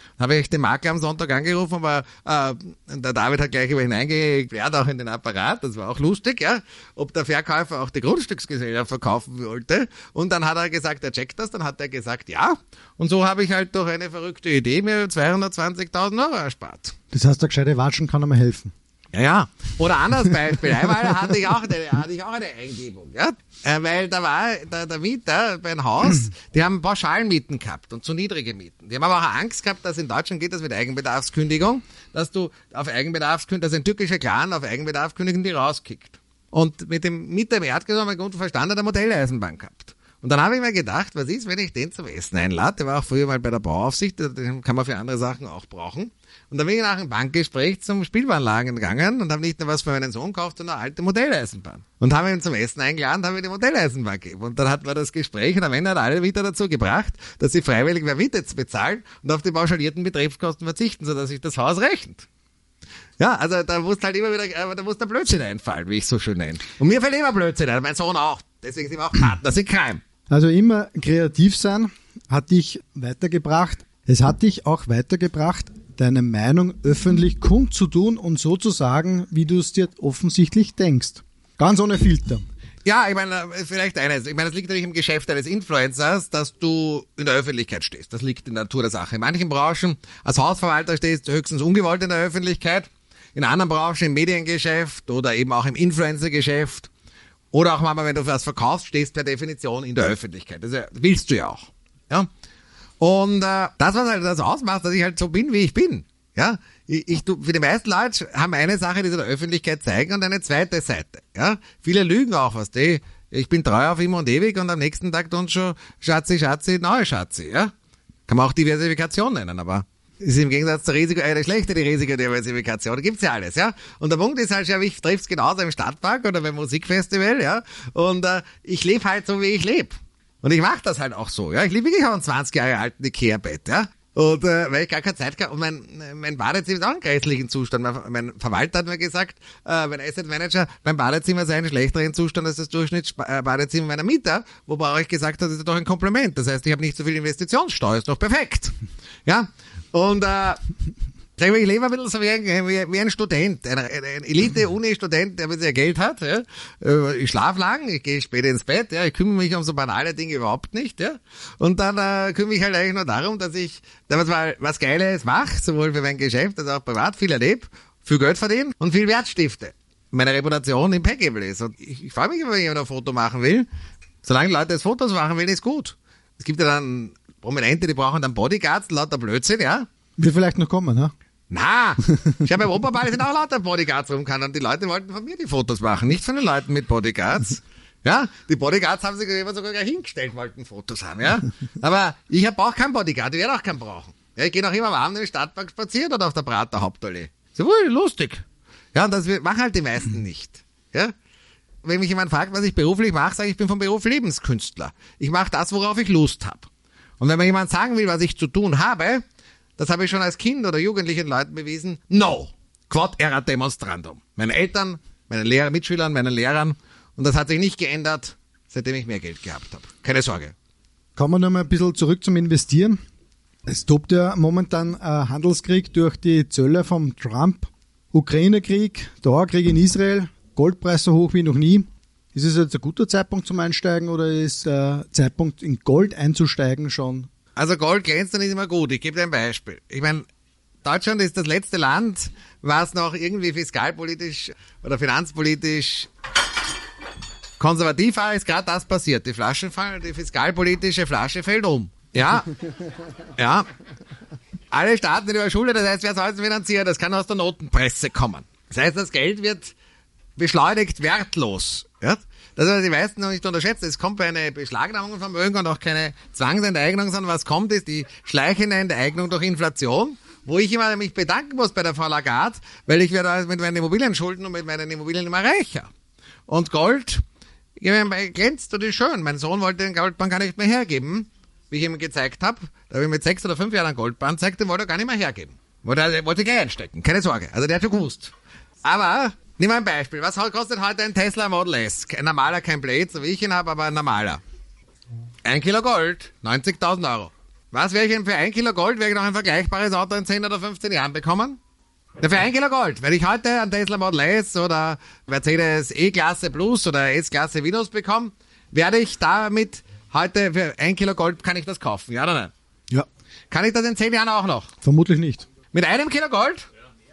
Habe ich den Makler am Sonntag angerufen, aber äh, der David hat gleich über hineingeklärt, auch in den Apparat, das war auch lustig, ja, ob der Verkäufer auch die Grundstücksgesellschaft verkaufen wollte. Und dann hat er gesagt, er checkt das, dann hat er gesagt, ja. Und so habe ich halt durch eine verrückte Idee mir zweihundertzwanzigtausend Euro erspart. Das heißt, der gescheite Watschen kann einmal helfen. Ja, ja. Oder anderes Beispiel. Einmal hatte ich auch eine, hatte ich auch eine Eingebung, ja. Äh, weil da war der, der Mieter bei einem Haus, die haben Pauschalmieten gehabt und zu niedrige Mieten. Die haben aber auch Angst gehabt, dass in Deutschland geht das mit Eigenbedarfskündigung, dass du auf Eigenbedarfskündigung, dass ein türkischer Clan auf Eigenbedarfskündigung die rauskickt. Und mit dem Mieter im Erdgeschoss haben wir guten Verstand an der Modelleisenbahn gehabt. Und dann habe ich mir gedacht, was ist, wenn ich den zum Essen einlade? Der war auch früher mal bei der Bauaufsicht, den kann man für andere Sachen auch brauchen. Und dann bin ich nach einem Bankgespräch zum Spielwarenladen gegangen und habe nicht nur was für meinen Sohn gekauft, sondern eine alte Modelleisenbahn. Und habe ihn zum Essen eingeladen, habe ihm die Modelleisenbahn gegeben. Und dann hatten wir das Gespräch und am Ende hat alle Mieter dazu gebracht, dass sie freiwillig mehr Miete bezahlen und auf die pauschalierten Betriebskosten verzichten, sodass sich das Haus rechnet. Ja, also da muss halt immer wieder, da muss der Blödsinn einfallen, wie ich so schön nenne. Und mir fällt immer Blödsinn ein, mein Sohn auch. Deswegen sind wir auch Partner, sind Crime. Also immer kreativ sein hat dich weitergebracht. Es hat dich auch weitergebracht, deine Meinung öffentlich kundzutun und so zu sagen, wie du es dir offensichtlich denkst. Ganz ohne Filter. Ja, ich meine, vielleicht eines. Ich meine, es liegt natürlich im Geschäft eines Influencers, dass du in der Öffentlichkeit stehst. Das liegt in der Natur der Sache. In manchen Branchen als Hausverwalter stehst du höchstens ungewollt in der Öffentlichkeit. In anderen Branchen, im Mediengeschäft oder eben auch im Influencergeschäft oder auch manchmal, wenn du was verkaufst, stehst per Definition in der Öffentlichkeit. Das willst du ja auch. Ja. Und äh, das, was halt das ausmacht, dass ich halt so bin, wie ich bin. Ja, ich, ich du, für die meisten Leute haben eine Sache, die sie der Öffentlichkeit zeigen und eine zweite Seite. Ja, viele lügen auch, was die. Ich bin treu auf immer und ewig und am nächsten Tag tun schon Schatzi, Schatzi, neue Schatzi. Ja, kann man auch Diversifikation nennen, aber ist im Gegensatz zur Risiko eine schlechte die Risikodiversifikation. Da gibt's ja alles, ja. Und der Punkt ist halt, ja, ich triff's genauso im Stadtpark oder beim Musikfestival, ja. Und äh, ich lebe halt so, wie ich lebe. Und ich mache das halt auch so, ja. Ich lebe wirklich auch einen zwanzig Jahre alten Ikea-Bett, ja. Und äh, weil ich gar keine Zeit gehabt und mein, mein Badezimmer ist auch in grässlichen Zustand. Mein, mein Verwalter hat mir gesagt, äh, mein Asset Manager, mein Badezimmer sei in schlechteren Zustand als das Durchschnittsbadezimmer meiner Mieter, wobei ich gesagt habe, das ist doch ein Kompliment. Das heißt, ich habe nicht so viel Investitionssteuer, ist doch perfekt. Ja, und äh, ich lebe ein bisschen so wie ein, wie ein Student, ein, ein Elite-Uni-Student, der ein bisschen Geld hat. Ja. Ich schlafe lang, ich gehe spät ins Bett, ja. Ich kümmere mich um so banale Dinge überhaupt nicht. Ja. Und dann äh, kümmere ich halt eigentlich nur darum, dass ich damals mal was Geiles mache, sowohl für mein Geschäft als auch privat, viel erlebe, viel Geld verdiene und viel Wert stifte. Meine Reputation impeccable ist. Und ich, ich freue mich, wenn jemand ein Foto machen will. Solange Leute das Fotos machen will, ist gut. Es gibt ja dann Prominente, die brauchen dann Bodyguards, lauter Blödsinn, ja. Wird vielleicht noch kommen, ne? Na, ich habe beim Europaball sind auch lauter Bodyguards rumgekommen und die Leute wollten von mir die Fotos machen, nicht von den Leuten mit Bodyguards. Ja, die Bodyguards haben sich immer sogar hingestellt, wollten Fotos haben, ja. Aber ich brauche keinen Bodyguard, ich werde auch keinen brauchen. Ja, ich gehe noch immer am Abend in den Stadtpark spazieren oder auf der Prater Hauptallee. So, wohl, lustig. Ja, und das machen halt die meisten nicht. Ja. Wenn mich jemand fragt, was ich beruflich mache, sage ich, ich bin vom Beruf Lebenskünstler. Ich mache das, worauf ich Lust habe. Und wenn mir jemand sagen will, was ich zu tun habe, das habe ich schon als Kind oder jugendlichen Leuten bewiesen. No. Quod erat demonstrandum. Meine Eltern, meinen Lehrer, Mitschülern, meinen Lehrern. Und das hat sich nicht geändert, seitdem ich mehr Geld gehabt habe. Keine Sorge. Kommen wir noch mal ein bisschen zurück zum Investieren. Es tobt ja momentan ein Handelskrieg durch die Zölle vom Trump. Ukraine-Krieg, Dauerkrieg in Israel, Goldpreis so hoch wie noch nie. Ist es jetzt ein guter Zeitpunkt zum Einsteigen oder ist der Zeitpunkt in Gold einzusteigen schon? Also Gold glänzt dann nicht immer gut. Ich gebe dir ein Beispiel. Ich meine, Deutschland ist das letzte Land, was noch irgendwie fiskalpolitisch oder finanzpolitisch konservativ war, ist gerade das passiert. Die Flaschen fallen, die fiskalpolitische Flasche fällt um. Ja, ja. Alle Staaten sind überschuldet, das heißt, wer soll es finanzieren? Das kann aus der Notenpresse kommen. Das heißt, das Geld wird beschleunigt wertlos. Ja? Das ist die meisten noch nicht unterschätzt. Es kommt bei einer Beschlagnahmung von Vermögen und auch keine Zwangsenteignung, sondern was kommt, ist die schleichende Enteignung durch Inflation, wo ich immer mich bedanken muss bei der Frau Lagarde, weil ich werde mit meinen Immobilienschulden und mit meinen Immobilien immer reicher. Und Gold, glänzt und ist schön. Mein Sohn wollte den Goldbahn gar nicht mehr hergeben, wie ich ihm gezeigt habe. Da habe ich mit sechs oder fünf Jahren einen Goldbahn gezeigt, den wollte er gar nicht mehr hergeben. Wollte, wollte gleich einstecken, keine Sorge. Also der hat schon gewusst. Aber nimm mal ein Beispiel. Was kostet heute ein Tesla Model S? Ein normaler, kein Blade, so wie ich ihn habe, aber ein normaler. Ein Kilo Gold, neunzigtausend Euro. Was werde ich denn für ein Kilo Gold, werde ich noch ein vergleichbares Auto in zehn oder fünfzehn Jahren bekommen? Ja, für ein Kilo Gold. Wenn ich heute einen Tesla Model S oder Mercedes E-Klasse Plus oder S-Klasse Venus bekomme, werde ich damit heute für ein Kilo Gold, kann ich das kaufen, ja oder nein? Ja. Kann ich das in zehn Jahren auch noch? Vermutlich nicht. Mit einem Kilo Gold?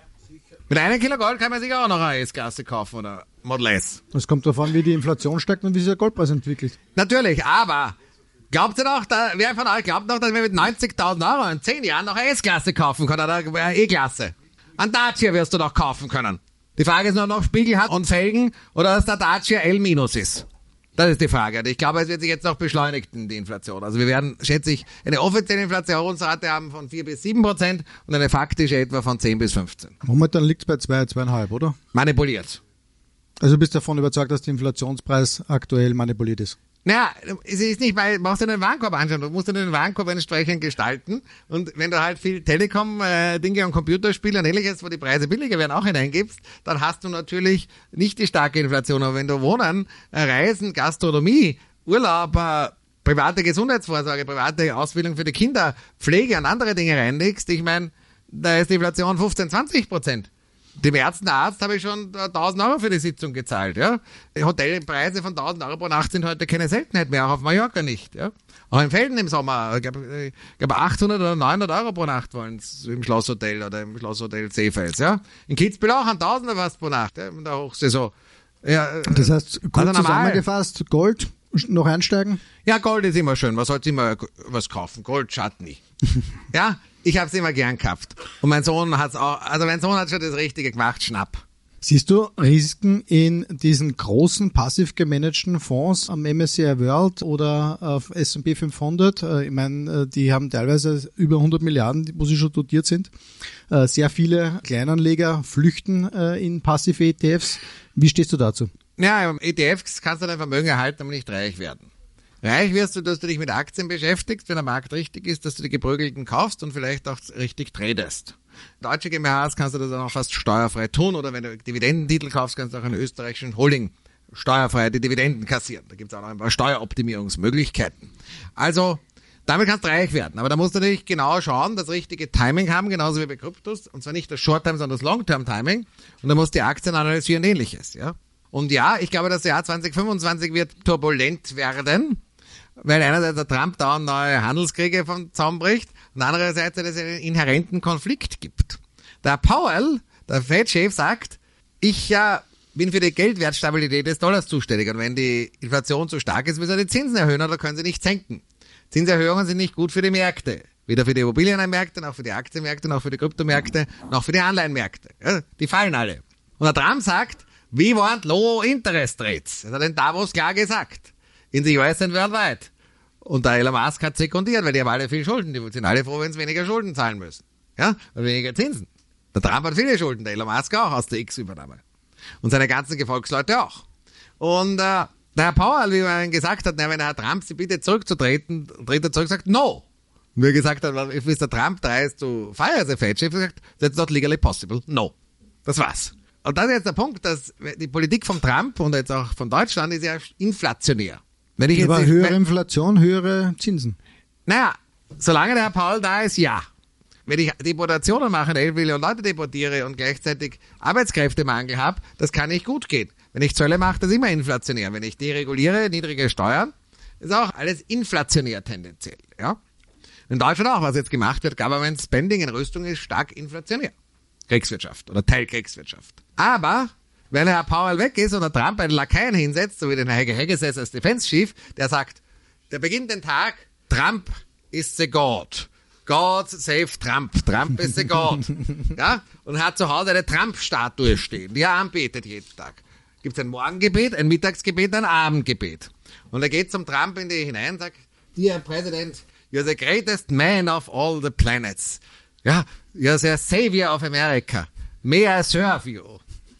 Mit einem Kilo Gold kann man sich auch noch eine S-Klasse kaufen oder Model S. Es kommt darauf an, wie die Inflation steigt und wie sich der Goldpreis entwickelt. Natürlich, aber glaubt ihr doch, da, wer von euch glaubt noch, dass man mit neunzigtausend Euro in zehn Jahren noch eine S-Klasse kaufen kann oder eine E-Klasse? Ein Dacia wirst du doch kaufen können. Die Frage ist nur noch, Spiegel hat und Felgen oder dass der Dacia L- ist. Das ist die Frage. Und ich glaube, es wird sich jetzt noch beschleunigen, die Inflation. Also wir werden, schätze ich, eine offizielle Inflationsrate haben von vier bis sieben Prozent und eine faktische etwa von zehn bis fünfzehn. Momentan liegt es bei zwei, zweieinhalb, oder? Manipuliert. Also du bist davon überzeugt, dass der Inflationspreis aktuell manipuliert ist? Naja, es ist nicht, weil du brauchst dir den Warenkorb anschauen, du musst dir den Warenkorb entsprechend gestalten und wenn du halt viel Telekom-Dinge und Computerspiele und ähnliches, wo die Preise billiger werden, auch hineingibst, dann hast du natürlich nicht die starke Inflation, aber wenn du Wohnen, Reisen, Gastronomie, Urlaub, private Gesundheitsvorsorge, private Ausbildung für die Kinder, Pflege und andere Dinge reinlegst, ich meine, da ist die Inflation fünfzehn, zwanzig Prozent. Dem Ärztenarzt habe ich schon tausend Euro für die Sitzung gezahlt, ja. Hotelpreise von tausend Euro pro Nacht sind heute keine Seltenheit mehr, auch auf Mallorca nicht, ja. Auch in Felden im Sommer, ich glaube, glaub achthundert oder neunhundert Euro pro Nacht wollen sie im Schlosshotel oder im Schlosshotel Seefels, ja. In Kitzbühel auch ein Tausender fast pro Nacht, ja, in der Hochsaison. Ja, das heißt, kurz also zusammengefasst, Gold noch einsteigen? Ja, Gold ist immer schön, man sollte immer was kaufen, Gold schadet nie. Ja. Ich habe es immer gern gehabt. Und mein Sohn hat's auch, also mein Sohn hat schon das Richtige gemacht, Schnapp. Siehst du Risiken in diesen großen passiv gemanagten Fonds am M S C I World oder auf S und P fünfhundert? Ich meine, die haben teilweise über hundert Milliarden, wo sie schon dotiert sind. Sehr viele Kleinanleger flüchten in passive E T Fs. Wie stehst du dazu? Ja, E T Fs kannst du dein Vermögen erhalten, aber nicht reich werden. Reich wirst du, dass du dich mit Aktien beschäftigst, wenn der Markt richtig ist, dass du die geprügelten kaufst und vielleicht auch richtig tradest. Deutsche GmbHs kannst du das auch noch fast steuerfrei tun oder wenn du Dividendentitel kaufst, kannst du auch einen österreichischen Holding steuerfrei die Dividenden kassieren. Da gibt es auch noch ein paar Steueroptimierungsmöglichkeiten. Also, damit kannst du reich werden. Aber da musst du natürlich genau schauen, das richtige Timing haben, genauso wie bei Kryptos. Und zwar nicht das Short-Term, sondern das Long-Term-Timing. Und da musst du die Aktien analysieren und ähnliches, ja. Und ja, ich glaube, das Jahr zwanzig fünfundzwanzig wird turbulent werden. Weil einerseits der Trump dauernd neue Handelskriege vom Zaun bricht und andererseits es einen inhärenten Konflikt gibt. Der Powell, der Fed-Chef, sagt, ich ja bin für die Geldwertstabilität des Dollars zuständig und wenn die Inflation zu stark ist, müssen wir die Zinsen erhöhen oder können sie nicht senken. Zinserhöhungen sind nicht gut für die Märkte. Weder für die Immobilienmärkte, noch für die Aktienmärkte, noch für die Kryptomärkte, noch für die Anleihenmärkte. Ja, die fallen alle. Und der Trump sagt, we want low interest rates. Das hat er in Davos klar gesagt. In the U S and worldwide. Und der Elon Musk hat sekundiert, weil die haben alle viel Schulden. Die sind alle froh, wenn sie weniger Schulden zahlen müssen. Ja? Und weniger Zinsen. Der Trump hat viele Schulden, der Elon Musk auch aus der X-Übernahme. Und seine ganzen Gefolgsleute auch. Und äh, der Herr Powell, wie man gesagt hat, na, wenn der Herr Trump sie bittet zurückzutreten, tritt er zurück, sagt no. Und wie er gesagt hat, if Mister Trump tries to fire the Fed chief, sagt, that's not legally possible. No. Das war's. Und das ist jetzt der Punkt, dass die Politik von Trump und jetzt auch von Deutschland ist ja inflationär. Wenn ich jetzt Aber nicht, höhere wenn, Inflation, höhere Zinsen. Naja, solange der Herr Paul da ist, ja. Wenn ich Deportationen mache, elf Millionen Leute deportiere und gleichzeitig Arbeitskräftemangel habe, das kann nicht gut gehen. Wenn ich Zölle mache, das ist immer inflationär. Wenn ich dereguliere, niedrige Steuern, ist auch alles inflationär tendenziell. Ja? In Deutschland auch, was jetzt gemacht wird, Government Spending in Rüstung ist stark inflationär. Kriegswirtschaft oder Teilkriegswirtschaft. Aber wenn Herr Powell weg ist und der Trump einen Lakaien hinsetzt, so wie den Heike Hegesess als Defense Chief, der sagt, der beginnt den Tag, Trump is the God. God save Trump. Trump is the God. Ja? Und hat zu Hause eine Trump-Statue stehen, die er anbetet jeden Tag. Gibt es ein Morgengebet, ein Mittagsgebet, ein Abendgebet. Und er geht zum Trump in die hinein und sagt, Dear President, you're the greatest man of all the planets. Ja, you're the savior of America. May I serve you?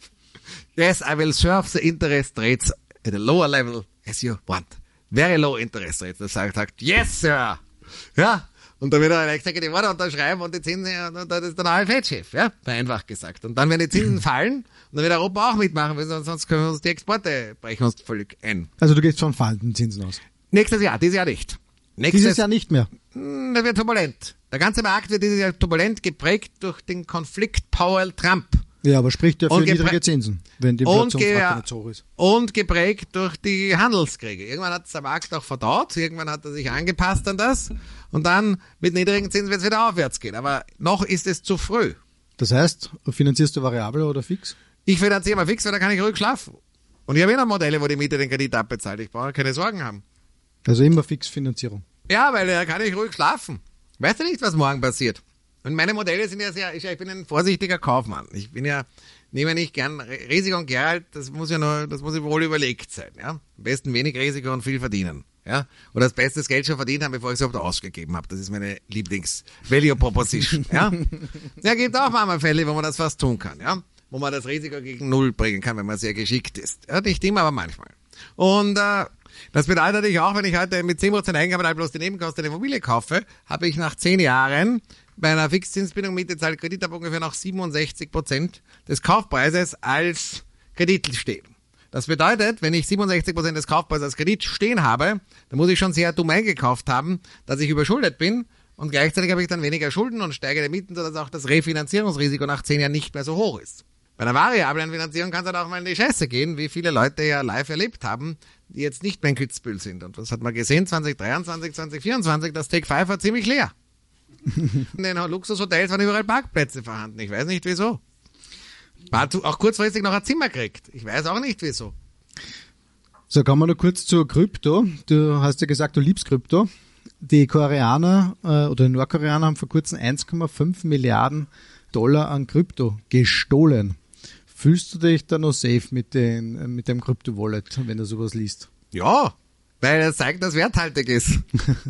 Yes, I will serve the interest rates at a lower level as you want. Very low interest rates. Das sagt, sagt, yes, sir. Ja, und dann wird er exakt die Worte unterschreiben und die Zinsen, und das ist der neue Fed-Chef, ja, vereinfacht gesagt. Und dann werden die Zinsen fallen und dann wird Europa auch mitmachen, weil sonst können wir uns die Exporte brechen uns völlig ein. Also du gehst von fallenden Zinsen aus? Nächstes Jahr, dieses Jahr nicht. Nächstes Dieses Jahr nicht mehr? der wird turbulent. Der ganze Markt wird dieses Jahr turbulent geprägt durch den Konflikt Powell-Trump. Ja, aber spricht ja für Und gepr- niedrige Zinsen, wenn die Und, ge- Inflationsrate nicht so hoch ist. und geprägt durch die Handelskriege. Irgendwann hat der Markt auch verdaut, irgendwann hat er sich angepasst an das und dann mit niedrigen Zinsen wird es wieder aufwärts gehen. Aber noch ist es zu früh. Das heißt, finanzierst du variabel oder fix? Ich finanziere mal fix, weil da kann ich ruhig schlafen. Und ich habe immer Modelle, wo die Miete den Kredit abbezahlt. Ich brauche keine Sorgen haben. Also immer Fixfinanzierung. Ja, weil da kann ich ruhig schlafen. Weißt du nicht, was morgen passiert? Und meine Modelle sind ja sehr, ich, ich bin ein vorsichtiger Kaufmann. Ich bin ja, nehme nicht gern Risiko und Gehalt, das muss ja nur, das muss ja wohl überlegt sein, ja. Am besten wenig Risiko und viel verdienen, ja. Oder das Beste das Geld schon verdient haben, bevor ich es überhaupt ausgegeben habe. Das ist meine Lieblings-Value-Proposition, ja. Ja, gibt auch manchmal Fälle, wo man das fast tun kann, ja. Wo man das Risiko gegen Null bringen kann, wenn man sehr geschickt ist. Ja, nicht immer, aber manchmal. Und, äh, das bedeutet natürlich auch, wenn ich heute mit zehn Prozent Eigenkapital bloß die Nebenkosten der Immobilie kaufe, habe ich nach zehn Jahren bei einer Fixzinsbindung Miete zahlt Kredit ab ungefähr noch siebenundsechzig Prozent des Kaufpreises als Kredit stehen. Das bedeutet, wenn ich siebenundsechzig Prozent des Kaufpreises als Kredit stehen habe, dann muss ich schon sehr dumm eingekauft haben, dass ich überschuldet bin und gleichzeitig habe ich dann weniger Schulden und steigende Mieten, sodass auch das Refinanzierungsrisiko nach zehn Jahren nicht mehr so hoch ist. Bei einer variablen Finanzierung kann es halt auch mal in die Scheiße gehen, wie viele Leute ja live erlebt haben, die jetzt nicht mehr in Kitzbühel sind. Und was hat man gesehen? zwanzig dreiundzwanzig, zwanzig vierundzwanzig, das Take Five war ziemlich leer. In den Luxushotels waren überall Parkplätze vorhanden. Ich weiß nicht wieso. War auch kurzfristig noch ein Zimmer gekriegt. Ich weiß auch nicht wieso. So, kommen wir noch kurz zur Krypto. Du hast ja gesagt, du liebst Krypto. Die Koreaner äh, oder die Nordkoreaner haben vor kurzem eins Komma fünf Milliarden Dollar an Krypto gestohlen. Fühlst du dich da noch safe mit, den, mit dem Krypto-Wallet, wenn du sowas liest? Ja, weil es zeigt, dass es werthaltig ist.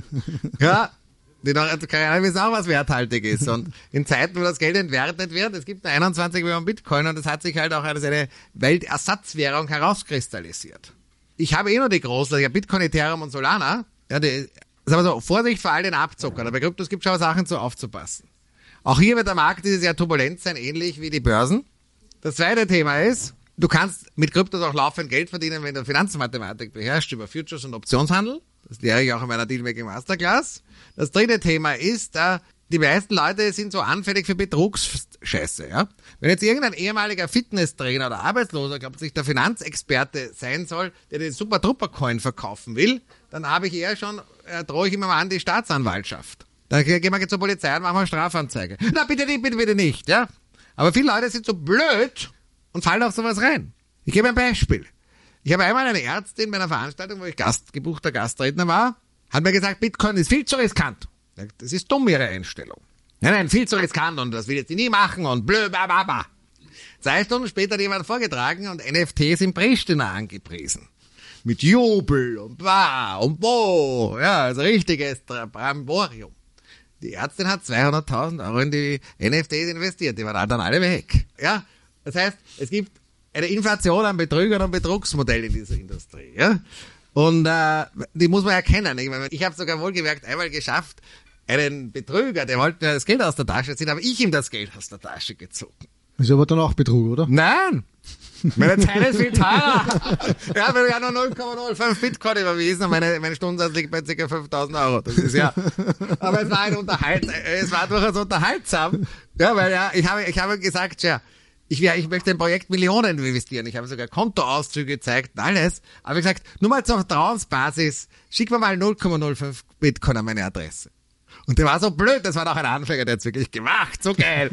Ja, die Koreaner wissen auch, was werthaltig ist. Und in Zeiten, wo das Geld entwertet wird, es gibt einundzwanzig Millionen Bitcoin und es hat sich halt auch als eine Weltersatzwährung herauskristallisiert. Ich habe eh nur die großen, ich habe Bitcoin, Ethereum und Solana. Ja, die, sagen wir so, Vorsicht vor all den Abzockern. Bei Kryptos gibt es schon Sachen zu aufzupassen. Auch hier wird der Markt dieses Jahr turbulent sein, ähnlich wie die Börsen. Das zweite Thema ist, du kannst mit Kryptos auch laufend Geld verdienen, wenn du Finanzmathematik beherrschst über Futures und Optionshandel. Das lehre ich auch in meiner Dealmaking Masterclass. Das dritte Thema ist, äh, die meisten Leute sind so anfällig für Betrugsscheiße. Ja? Wenn jetzt irgendein ehemaliger Fitnesstrainer oder Arbeitsloser glaubt, sich der Finanzexperte sein soll, der den Super-Trupper-Coin verkaufen will, dann habe ich eher schon, äh, drohe ich immer mal an die Staatsanwaltschaft. Dann gehen wir zur Polizei und machen mal Strafanzeige. Na, bitte nicht, bitte, bitte nicht, ja? Aber viele Leute sind so blöd und fallen auf sowas rein. Ich gebe ein Beispiel. Ich habe einmal eine Ärztin bei einer Veranstaltung, wo ich Gast, gebuchter Gastredner war, hat mir gesagt, Bitcoin ist viel zu riskant. Das ist dumm, ihre Einstellung. Nein, nein, viel zu riskant und das will jetzt die nie machen und blö, ba, ba, ba. Zwei Stunden später hat jemand vorgetragen und N F Ts in Pristina angepriesen. Mit Jubel und ba und bo. Ja, also richtiges Bramborium. Die Ärztin hat zweihunderttausend Euro in die N F Ts investiert, die waren dann alle weg. Ja, das heißt, es gibt eine Inflation an Betrügern und Betrugsmodellen in dieser Industrie. Ja, und äh, die muss man erkennen. Ich, meine, ich habe sogar wohlgemerkt einmal geschafft, einen Betrüger, der wollte mir das Geld aus der Tasche ziehen, habe ich ihm das Geld aus der Tasche gezogen. Ist aber dann auch Betrug, oder? Nein! Meine Zeit ist viel teurer. Ja, weil ich ja nur null Komma null fünf Bitcoin überwiesen und meine, meine Stundensatz liegt bei ca. fünftausend Euro. Das ist ja, aber es war ein Unterhalt, es war durchaus unterhaltsam. Ja, weil ja, ich habe, ich habe gesagt, ja, ich, ich möchte ein Projekt Millionen investieren. Ich habe sogar Kontoauszüge gezeigt und alles. Aber ich gesagt, nur mal zur Vertrauensbasis, schick mir mal null Komma null fünf Bitcoin an meine Adresse. Und der war so blöd, das war doch ein Anfänger, der hat es wirklich gemacht, so geil.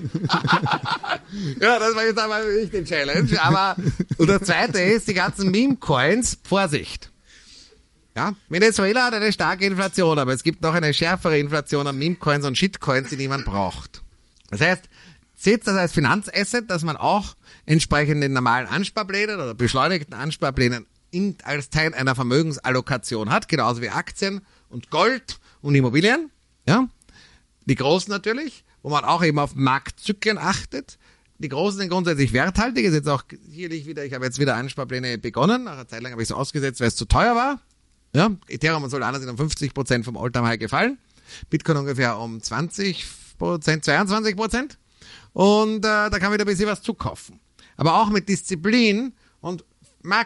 Ja, das war jetzt aber nicht die Challenge. Aber, und das zweite ist, die ganzen Meme-Coins, Vorsicht. Ja, Venezuela hat eine starke Inflation, aber es gibt noch eine schärfere Inflation an Meme-Coins und Shitcoins, die niemand braucht. Das heißt, seht das als Finanzasset, dass man auch entsprechend den normalen Ansparplänen oder beschleunigten Ansparplänen in, als Teil einer Vermögensallokation hat, genauso wie Aktien und Gold und Immobilien. Ja, die Großen natürlich, wo man auch eben auf Marktzyklen achtet. Die Großen sind grundsätzlich werthaltig. Ist jetzt auch hierlich wieder, ich habe jetzt wieder Ansparpläne begonnen. Nach einer Zeit lang habe ich es ausgesetzt, weil es zu teuer war. Ja, Ethereum und Solana sind um fünfzig Prozent vom All-Time-High gefallen. Bitcoin ungefähr um zwanzig Prozent, zweiundzwanzig Prozent. Und äh, da kann man wieder ein bisschen was zukaufen. Aber auch mit Disziplin und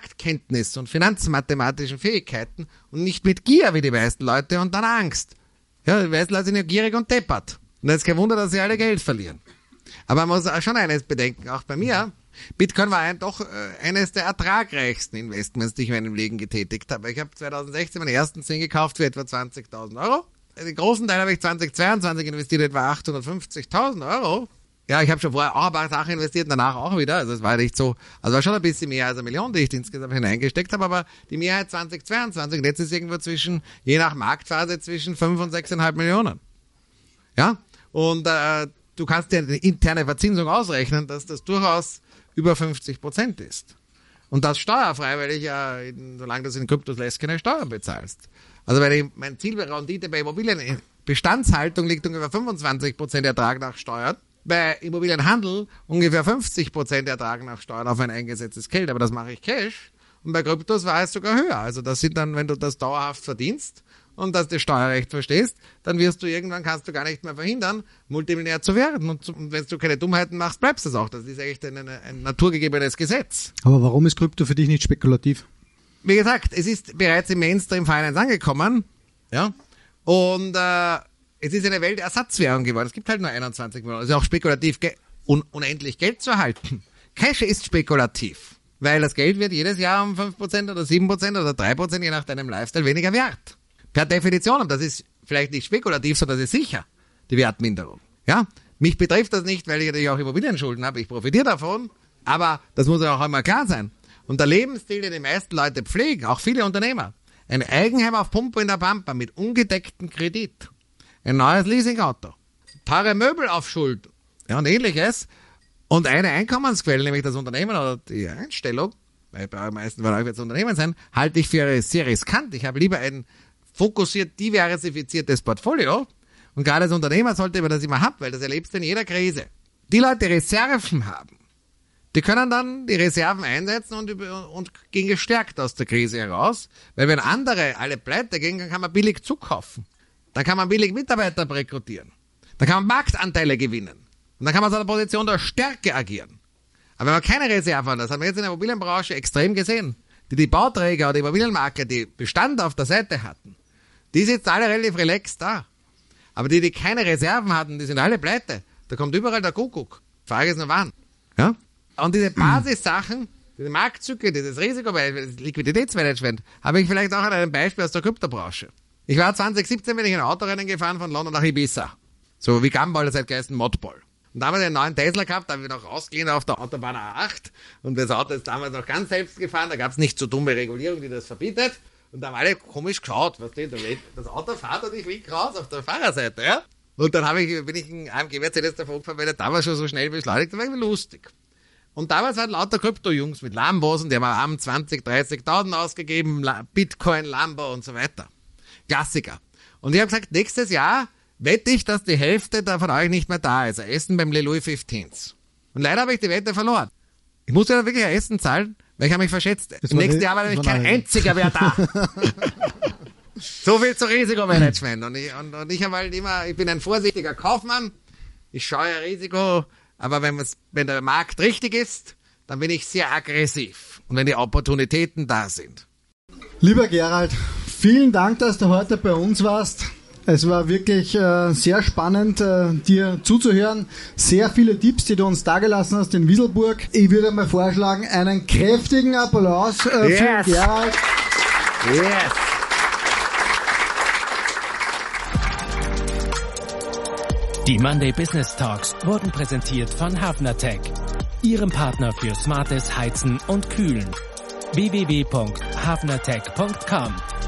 Marktkenntnis und finanzmathematischen Fähigkeiten und nicht mit Gier wie die meisten Leute und dann Angst. Ja, die meisten Leute sind ja gierig und deppert. Und es ist kein Wunder, dass sie alle Geld verlieren. Aber man muss auch schon eines bedenken, auch bei mir. Bitcoin war ein, doch äh, eines der ertragreichsten Investments, die ich in meinem Leben getätigt habe. Ich habe zweitausendsechzehn meine ersten zehn gekauft für etwa zwanzigtausend Euro. Den großen Teil habe ich zweitausendzweiundzwanzig investiert, etwa achthundertfünfzigtausend Euro. Ja, ich habe schon vorher auch ein paar Sachen investiert, danach auch wieder. Also es war nicht so, also war schon ein bisschen mehr als eine Million, die ich insgesamt hineingesteckt habe, aber die Mehrheit zweitausendzweiundzwanzig, und jetzt ist irgendwo zwischen, je nach Marktphase, zwischen fünf und sechseinhalb Millionen. Ja, und äh, du kannst dir eine interne Verzinsung ausrechnen, dass das durchaus über fünfzig Prozent ist. Und das steuerfrei, weil ich ja, in, solange du es in Kryptos lässt, keine Steuern bezahlst. Also weil ich, mein Ziel bei Rendite bei Immobilienbestandshaltung liegt ungefähr fünfundzwanzig Prozent Ertrag nach Steuern. Bei Immobilienhandel ungefähr fünfzig Prozent Ertrag nach Steuern auf ein eingesetztes Geld, aber das mache ich Cash. Und bei Kryptos war es sogar höher. Also das sind dann, wenn du das dauerhaft verdienst und das das Steuerrecht verstehst, dann wirst du irgendwann, kannst du gar nicht mehr verhindern, Multimillionär zu werden. Und, und wenn du keine Dummheiten machst, bleibst du es auch. Das ist echt ein, ein naturgegebenes Gesetz. Aber warum ist Krypto für dich nicht spekulativ? Wie gesagt, es ist bereits im Mainstream Finance angekommen. Ja. Und äh, es ist eine Weltersatzwährung geworden. Es gibt halt nur einundzwanzig Millionen. Es ist auch spekulativ, ge- un- unendlich Geld zu erhalten. Cash ist spekulativ, weil das Geld wird jedes Jahr um fünf Prozent oder sieben Prozent oder drei Prozent, je nach deinem Lifestyle, weniger wert. Per Definition. Und das ist vielleicht nicht spekulativ, sondern das ist sicher, die Wertminderung. Ja? Mich betrifft das nicht, weil ich natürlich auch Immobilienschulden habe. Ich profitiere davon. Aber das muss ja auch einmal klar sein. Und der Lebensstil, den die meisten Leute pflegen, auch viele Unternehmer, ein Eigenheim auf Pumpe in der Pampa mit ungedecktem Kredit, ein neues Leasingauto, teure Möbel auf Schuld, ja, und ähnliches. Und eine Einkommensquelle, nämlich das Unternehmen oder die Einstellung, weil bei den meisten von euch wird es Unternehmen sein, halte ich für sehr riskant. Ich habe lieber ein fokussiert, diversifiziertes Portfolio. Und gerade als Unternehmer sollte man das immer haben, weil das erlebst du in jeder Krise. Die Leute, die Reserven haben, die können dann die Reserven einsetzen und, und gehen gestärkt aus der Krise heraus. Weil wenn andere alle pleite gehen, dann kann man billig zukaufen. Dann kann man billig Mitarbeiter rekrutieren. Dann kann man Marktanteile gewinnen. Und dann kann man aus einer Position der Stärke agieren. Aber wenn man keine Reserve hat, das haben wir jetzt in der Immobilienbranche extrem gesehen, die die Bauträger oder die Immobilienmakler, die Bestand auf der Seite hatten, die sitzen alle relativ relaxed da. Aber die, die keine Reserven hatten, die sind alle pleite. Da kommt überall der Kuckuck. Die Frage ist nur wann. Ja? Und diese Basissachen, diese Marktzyklen, dieses Risiko, das Liquiditätsmanagement, habe ich vielleicht auch an einem Beispiel aus der Kryptobranche. Ich war zwanzig siebzehn, bin ich ein Autorennen gefahren von London nach Ibiza. So wie Gumball, das hat geheißen Modball. Und da haben wir einen neuen Tesla gehabt, da haben wir noch rausgehen auf der Autobahn A acht. Und das Auto ist damals noch ganz selbst gefahren, da gab es nicht so dumme Regulierung, die das verbietet. Und da haben alle komisch geschaut, was steht da? Das Auto fährt und ich fliege raus auf der Fahrerseite, ja? Und dann habe ich, bin ich in einem A M G Mercedes davon gefahren, weil der damals schon so schnell beschleunigt, das war irgendwie lustig. Und damals waren lauter Krypto-Jungs mit Lambos und die haben am Abend zwanzig, dreißigtausend ausgegeben, Bitcoin, Lambo und so weiter. Klassiker. Und ich habe gesagt, nächstes Jahr wette ich, dass die Hälfte da von euch nicht mehr da ist. Ein Essen beim Le Louis fünfzehn. Und leider habe ich die Wette verloren. Ich musste ja wirklich ein Essen zahlen, weil ich habe mich verschätzt. Das Im nächsten Jahr war nämlich kein einziger mehr da. So viel zu Risikomanagement. Und ich, und, und ich habe halt immer, ich bin ein vorsichtiger Kaufmann. Ich scheue Risiko, aber wenn, wenn der Markt richtig ist, dann bin ich sehr aggressiv. Und wenn die Opportunitäten da sind. Lieber Gerald, vielen Dank, dass du heute bei uns warst. Es war wirklich äh, sehr spannend, äh, dir zuzuhören. Sehr viele Tipps, die du uns dagelassen hast in Wieselburg. Ich würde mal vorschlagen, einen kräftigen Applaus äh, yes. für Gerald. Yes. Die Monday Business Talks wurden präsentiert von Hafnertech, Ihrem Partner für smartes Heizen und Kühlen. w w w punkt hafnertech punkt com